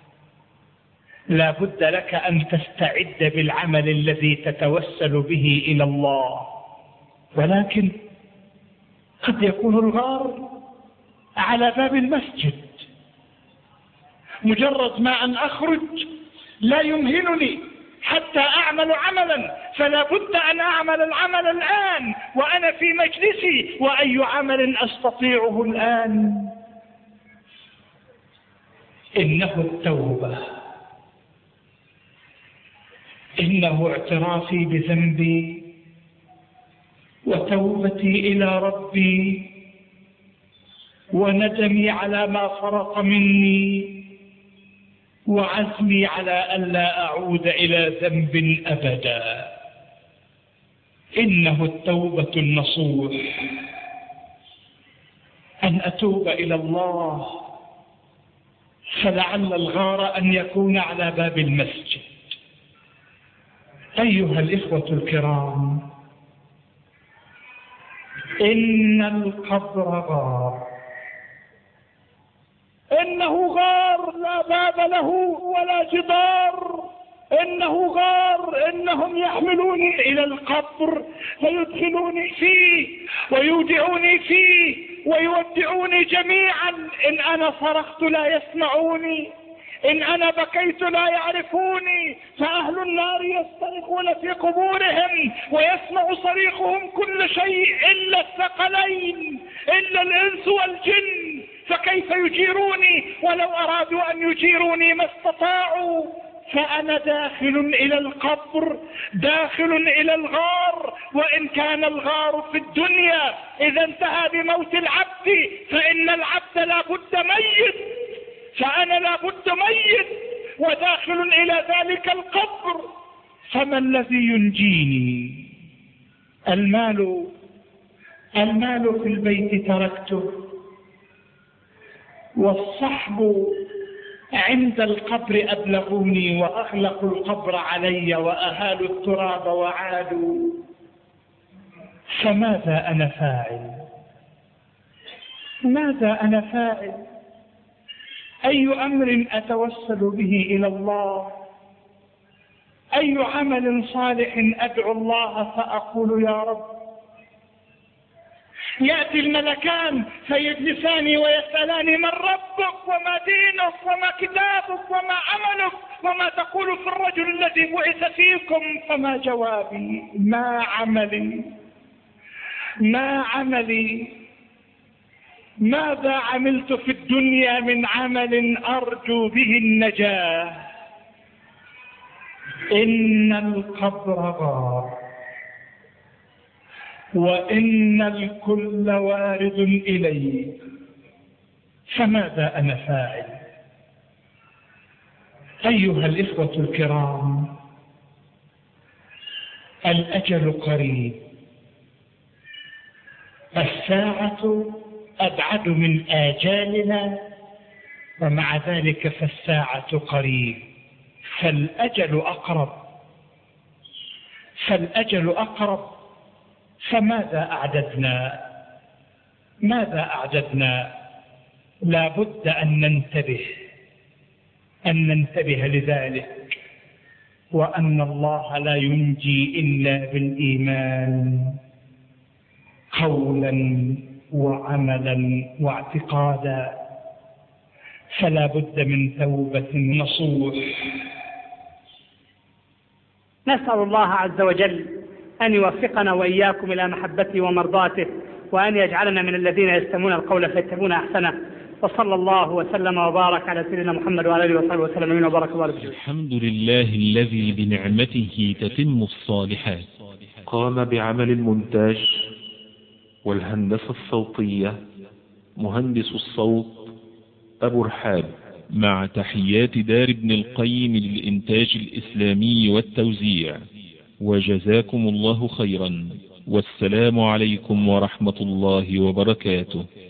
لا بد لك أن تستعد بالعمل الذي تتوسل به إلى الله. ولكن قد يكون الغار على باب المسجد، مجرد ما أن أخرج لا يمهلني حتى أعمل عملا فلا بد أن أعمل العمل الآن وأنا في مجلسي، وأي عمل أستطيعه الآن؟ إنه التوبة، إنه اعترافي بذنبي وتوبتي إلى ربي وندمي على ما فرط مني وعزمي على ألا أعود إلى ذنب أبدا. إنه التوبة النصوح، أن أتوب إلى الله، فلعل الغار أن يكون على باب المسجد. أيها الإخوة الكرام، إن القبر غار، إنه غار لا باب له ولا جدار، إنه غار، إنهم يحملوني إلى القبر فيدخلوني فيه ويودعوني فيه ويودعوني جميعا. إن أنا صرخت لا يسمعوني، إن أنا بكيت لا يعرفوني، فأهل النار يصطرخون في قبورهم ويسمع صريخهم كل شيء إلا الثقلين، إلا الإنس والجن، فكيف يجيروني؟ ولو أرادوا أن يجيروني ما استطاعوا. فأنا داخل إلى القبر، داخل إلى الغار، وإن كان الغار في الدنيا إذا انتهى بموت العبد فإن العبد لا بد ميت، فأنا لا بد ميت وداخل إلى ذلك القبر. فما الذي ينجيني؟ المال، المال في البيت تركته، والصحب عند القبر أبلغوني وأغلقوا القبر علي وأهالوا التراب وعادوا. فماذا أنا فاعل؟ ماذا أنا فاعل؟ أي أمر أتوسل به إلى الله؟ أي عمل صالح أدعو الله فأقول يا رب؟ يأتي الملكان فيجلساني ويسألاني من ربك وما دينك وما كتابك وما عملك وما تقول في الرجل الذي بعث فيكم؟ فما جوابي؟ ما عملي؟ ما عملي؟ ماذا عملت في الدنيا من عمل أرجو به النجاة؟ إن القبر غار، وإن الكل وارد إليه، فماذا أنا فاعل؟ أيها الإخوة الكرام، الأجل قريب، الساعة أبعد من آجالنا، ومع ذلك فالساعة قريب، فالأجل أقرب، فالأجل أقرب. فماذا أعددنا؟ ماذا أعددنا؟ لا بد أن ننتبه، أن ننتبه لذلك، وأن الله لا ينجي إلا بالإيمان قولا وعملا واعتقادا. فلا بد من توبة نصوح. نسأل الله عز وجل أن يوفقنا وإياكم إلى محبته ومرضاته، وأن يجعلنا من الذين يستمعون القول فيتبعون أحسنه. وصلى الله وسلم وبارك على سيدنا محمد وعلى آله وصحبه وسلم وبارك الله فيه. الحمد لله الذي بنعمته تتم الصالحات. قام بعمل المونتاج والهندسة الصوتية مهندس الصوت أبو رحاب، مع تحيات دار ابن القيم للإنتاج الإسلامي والتوزيع. وجزاكم الله خيرا، والسلام عليكم ورحمة الله وبركاته.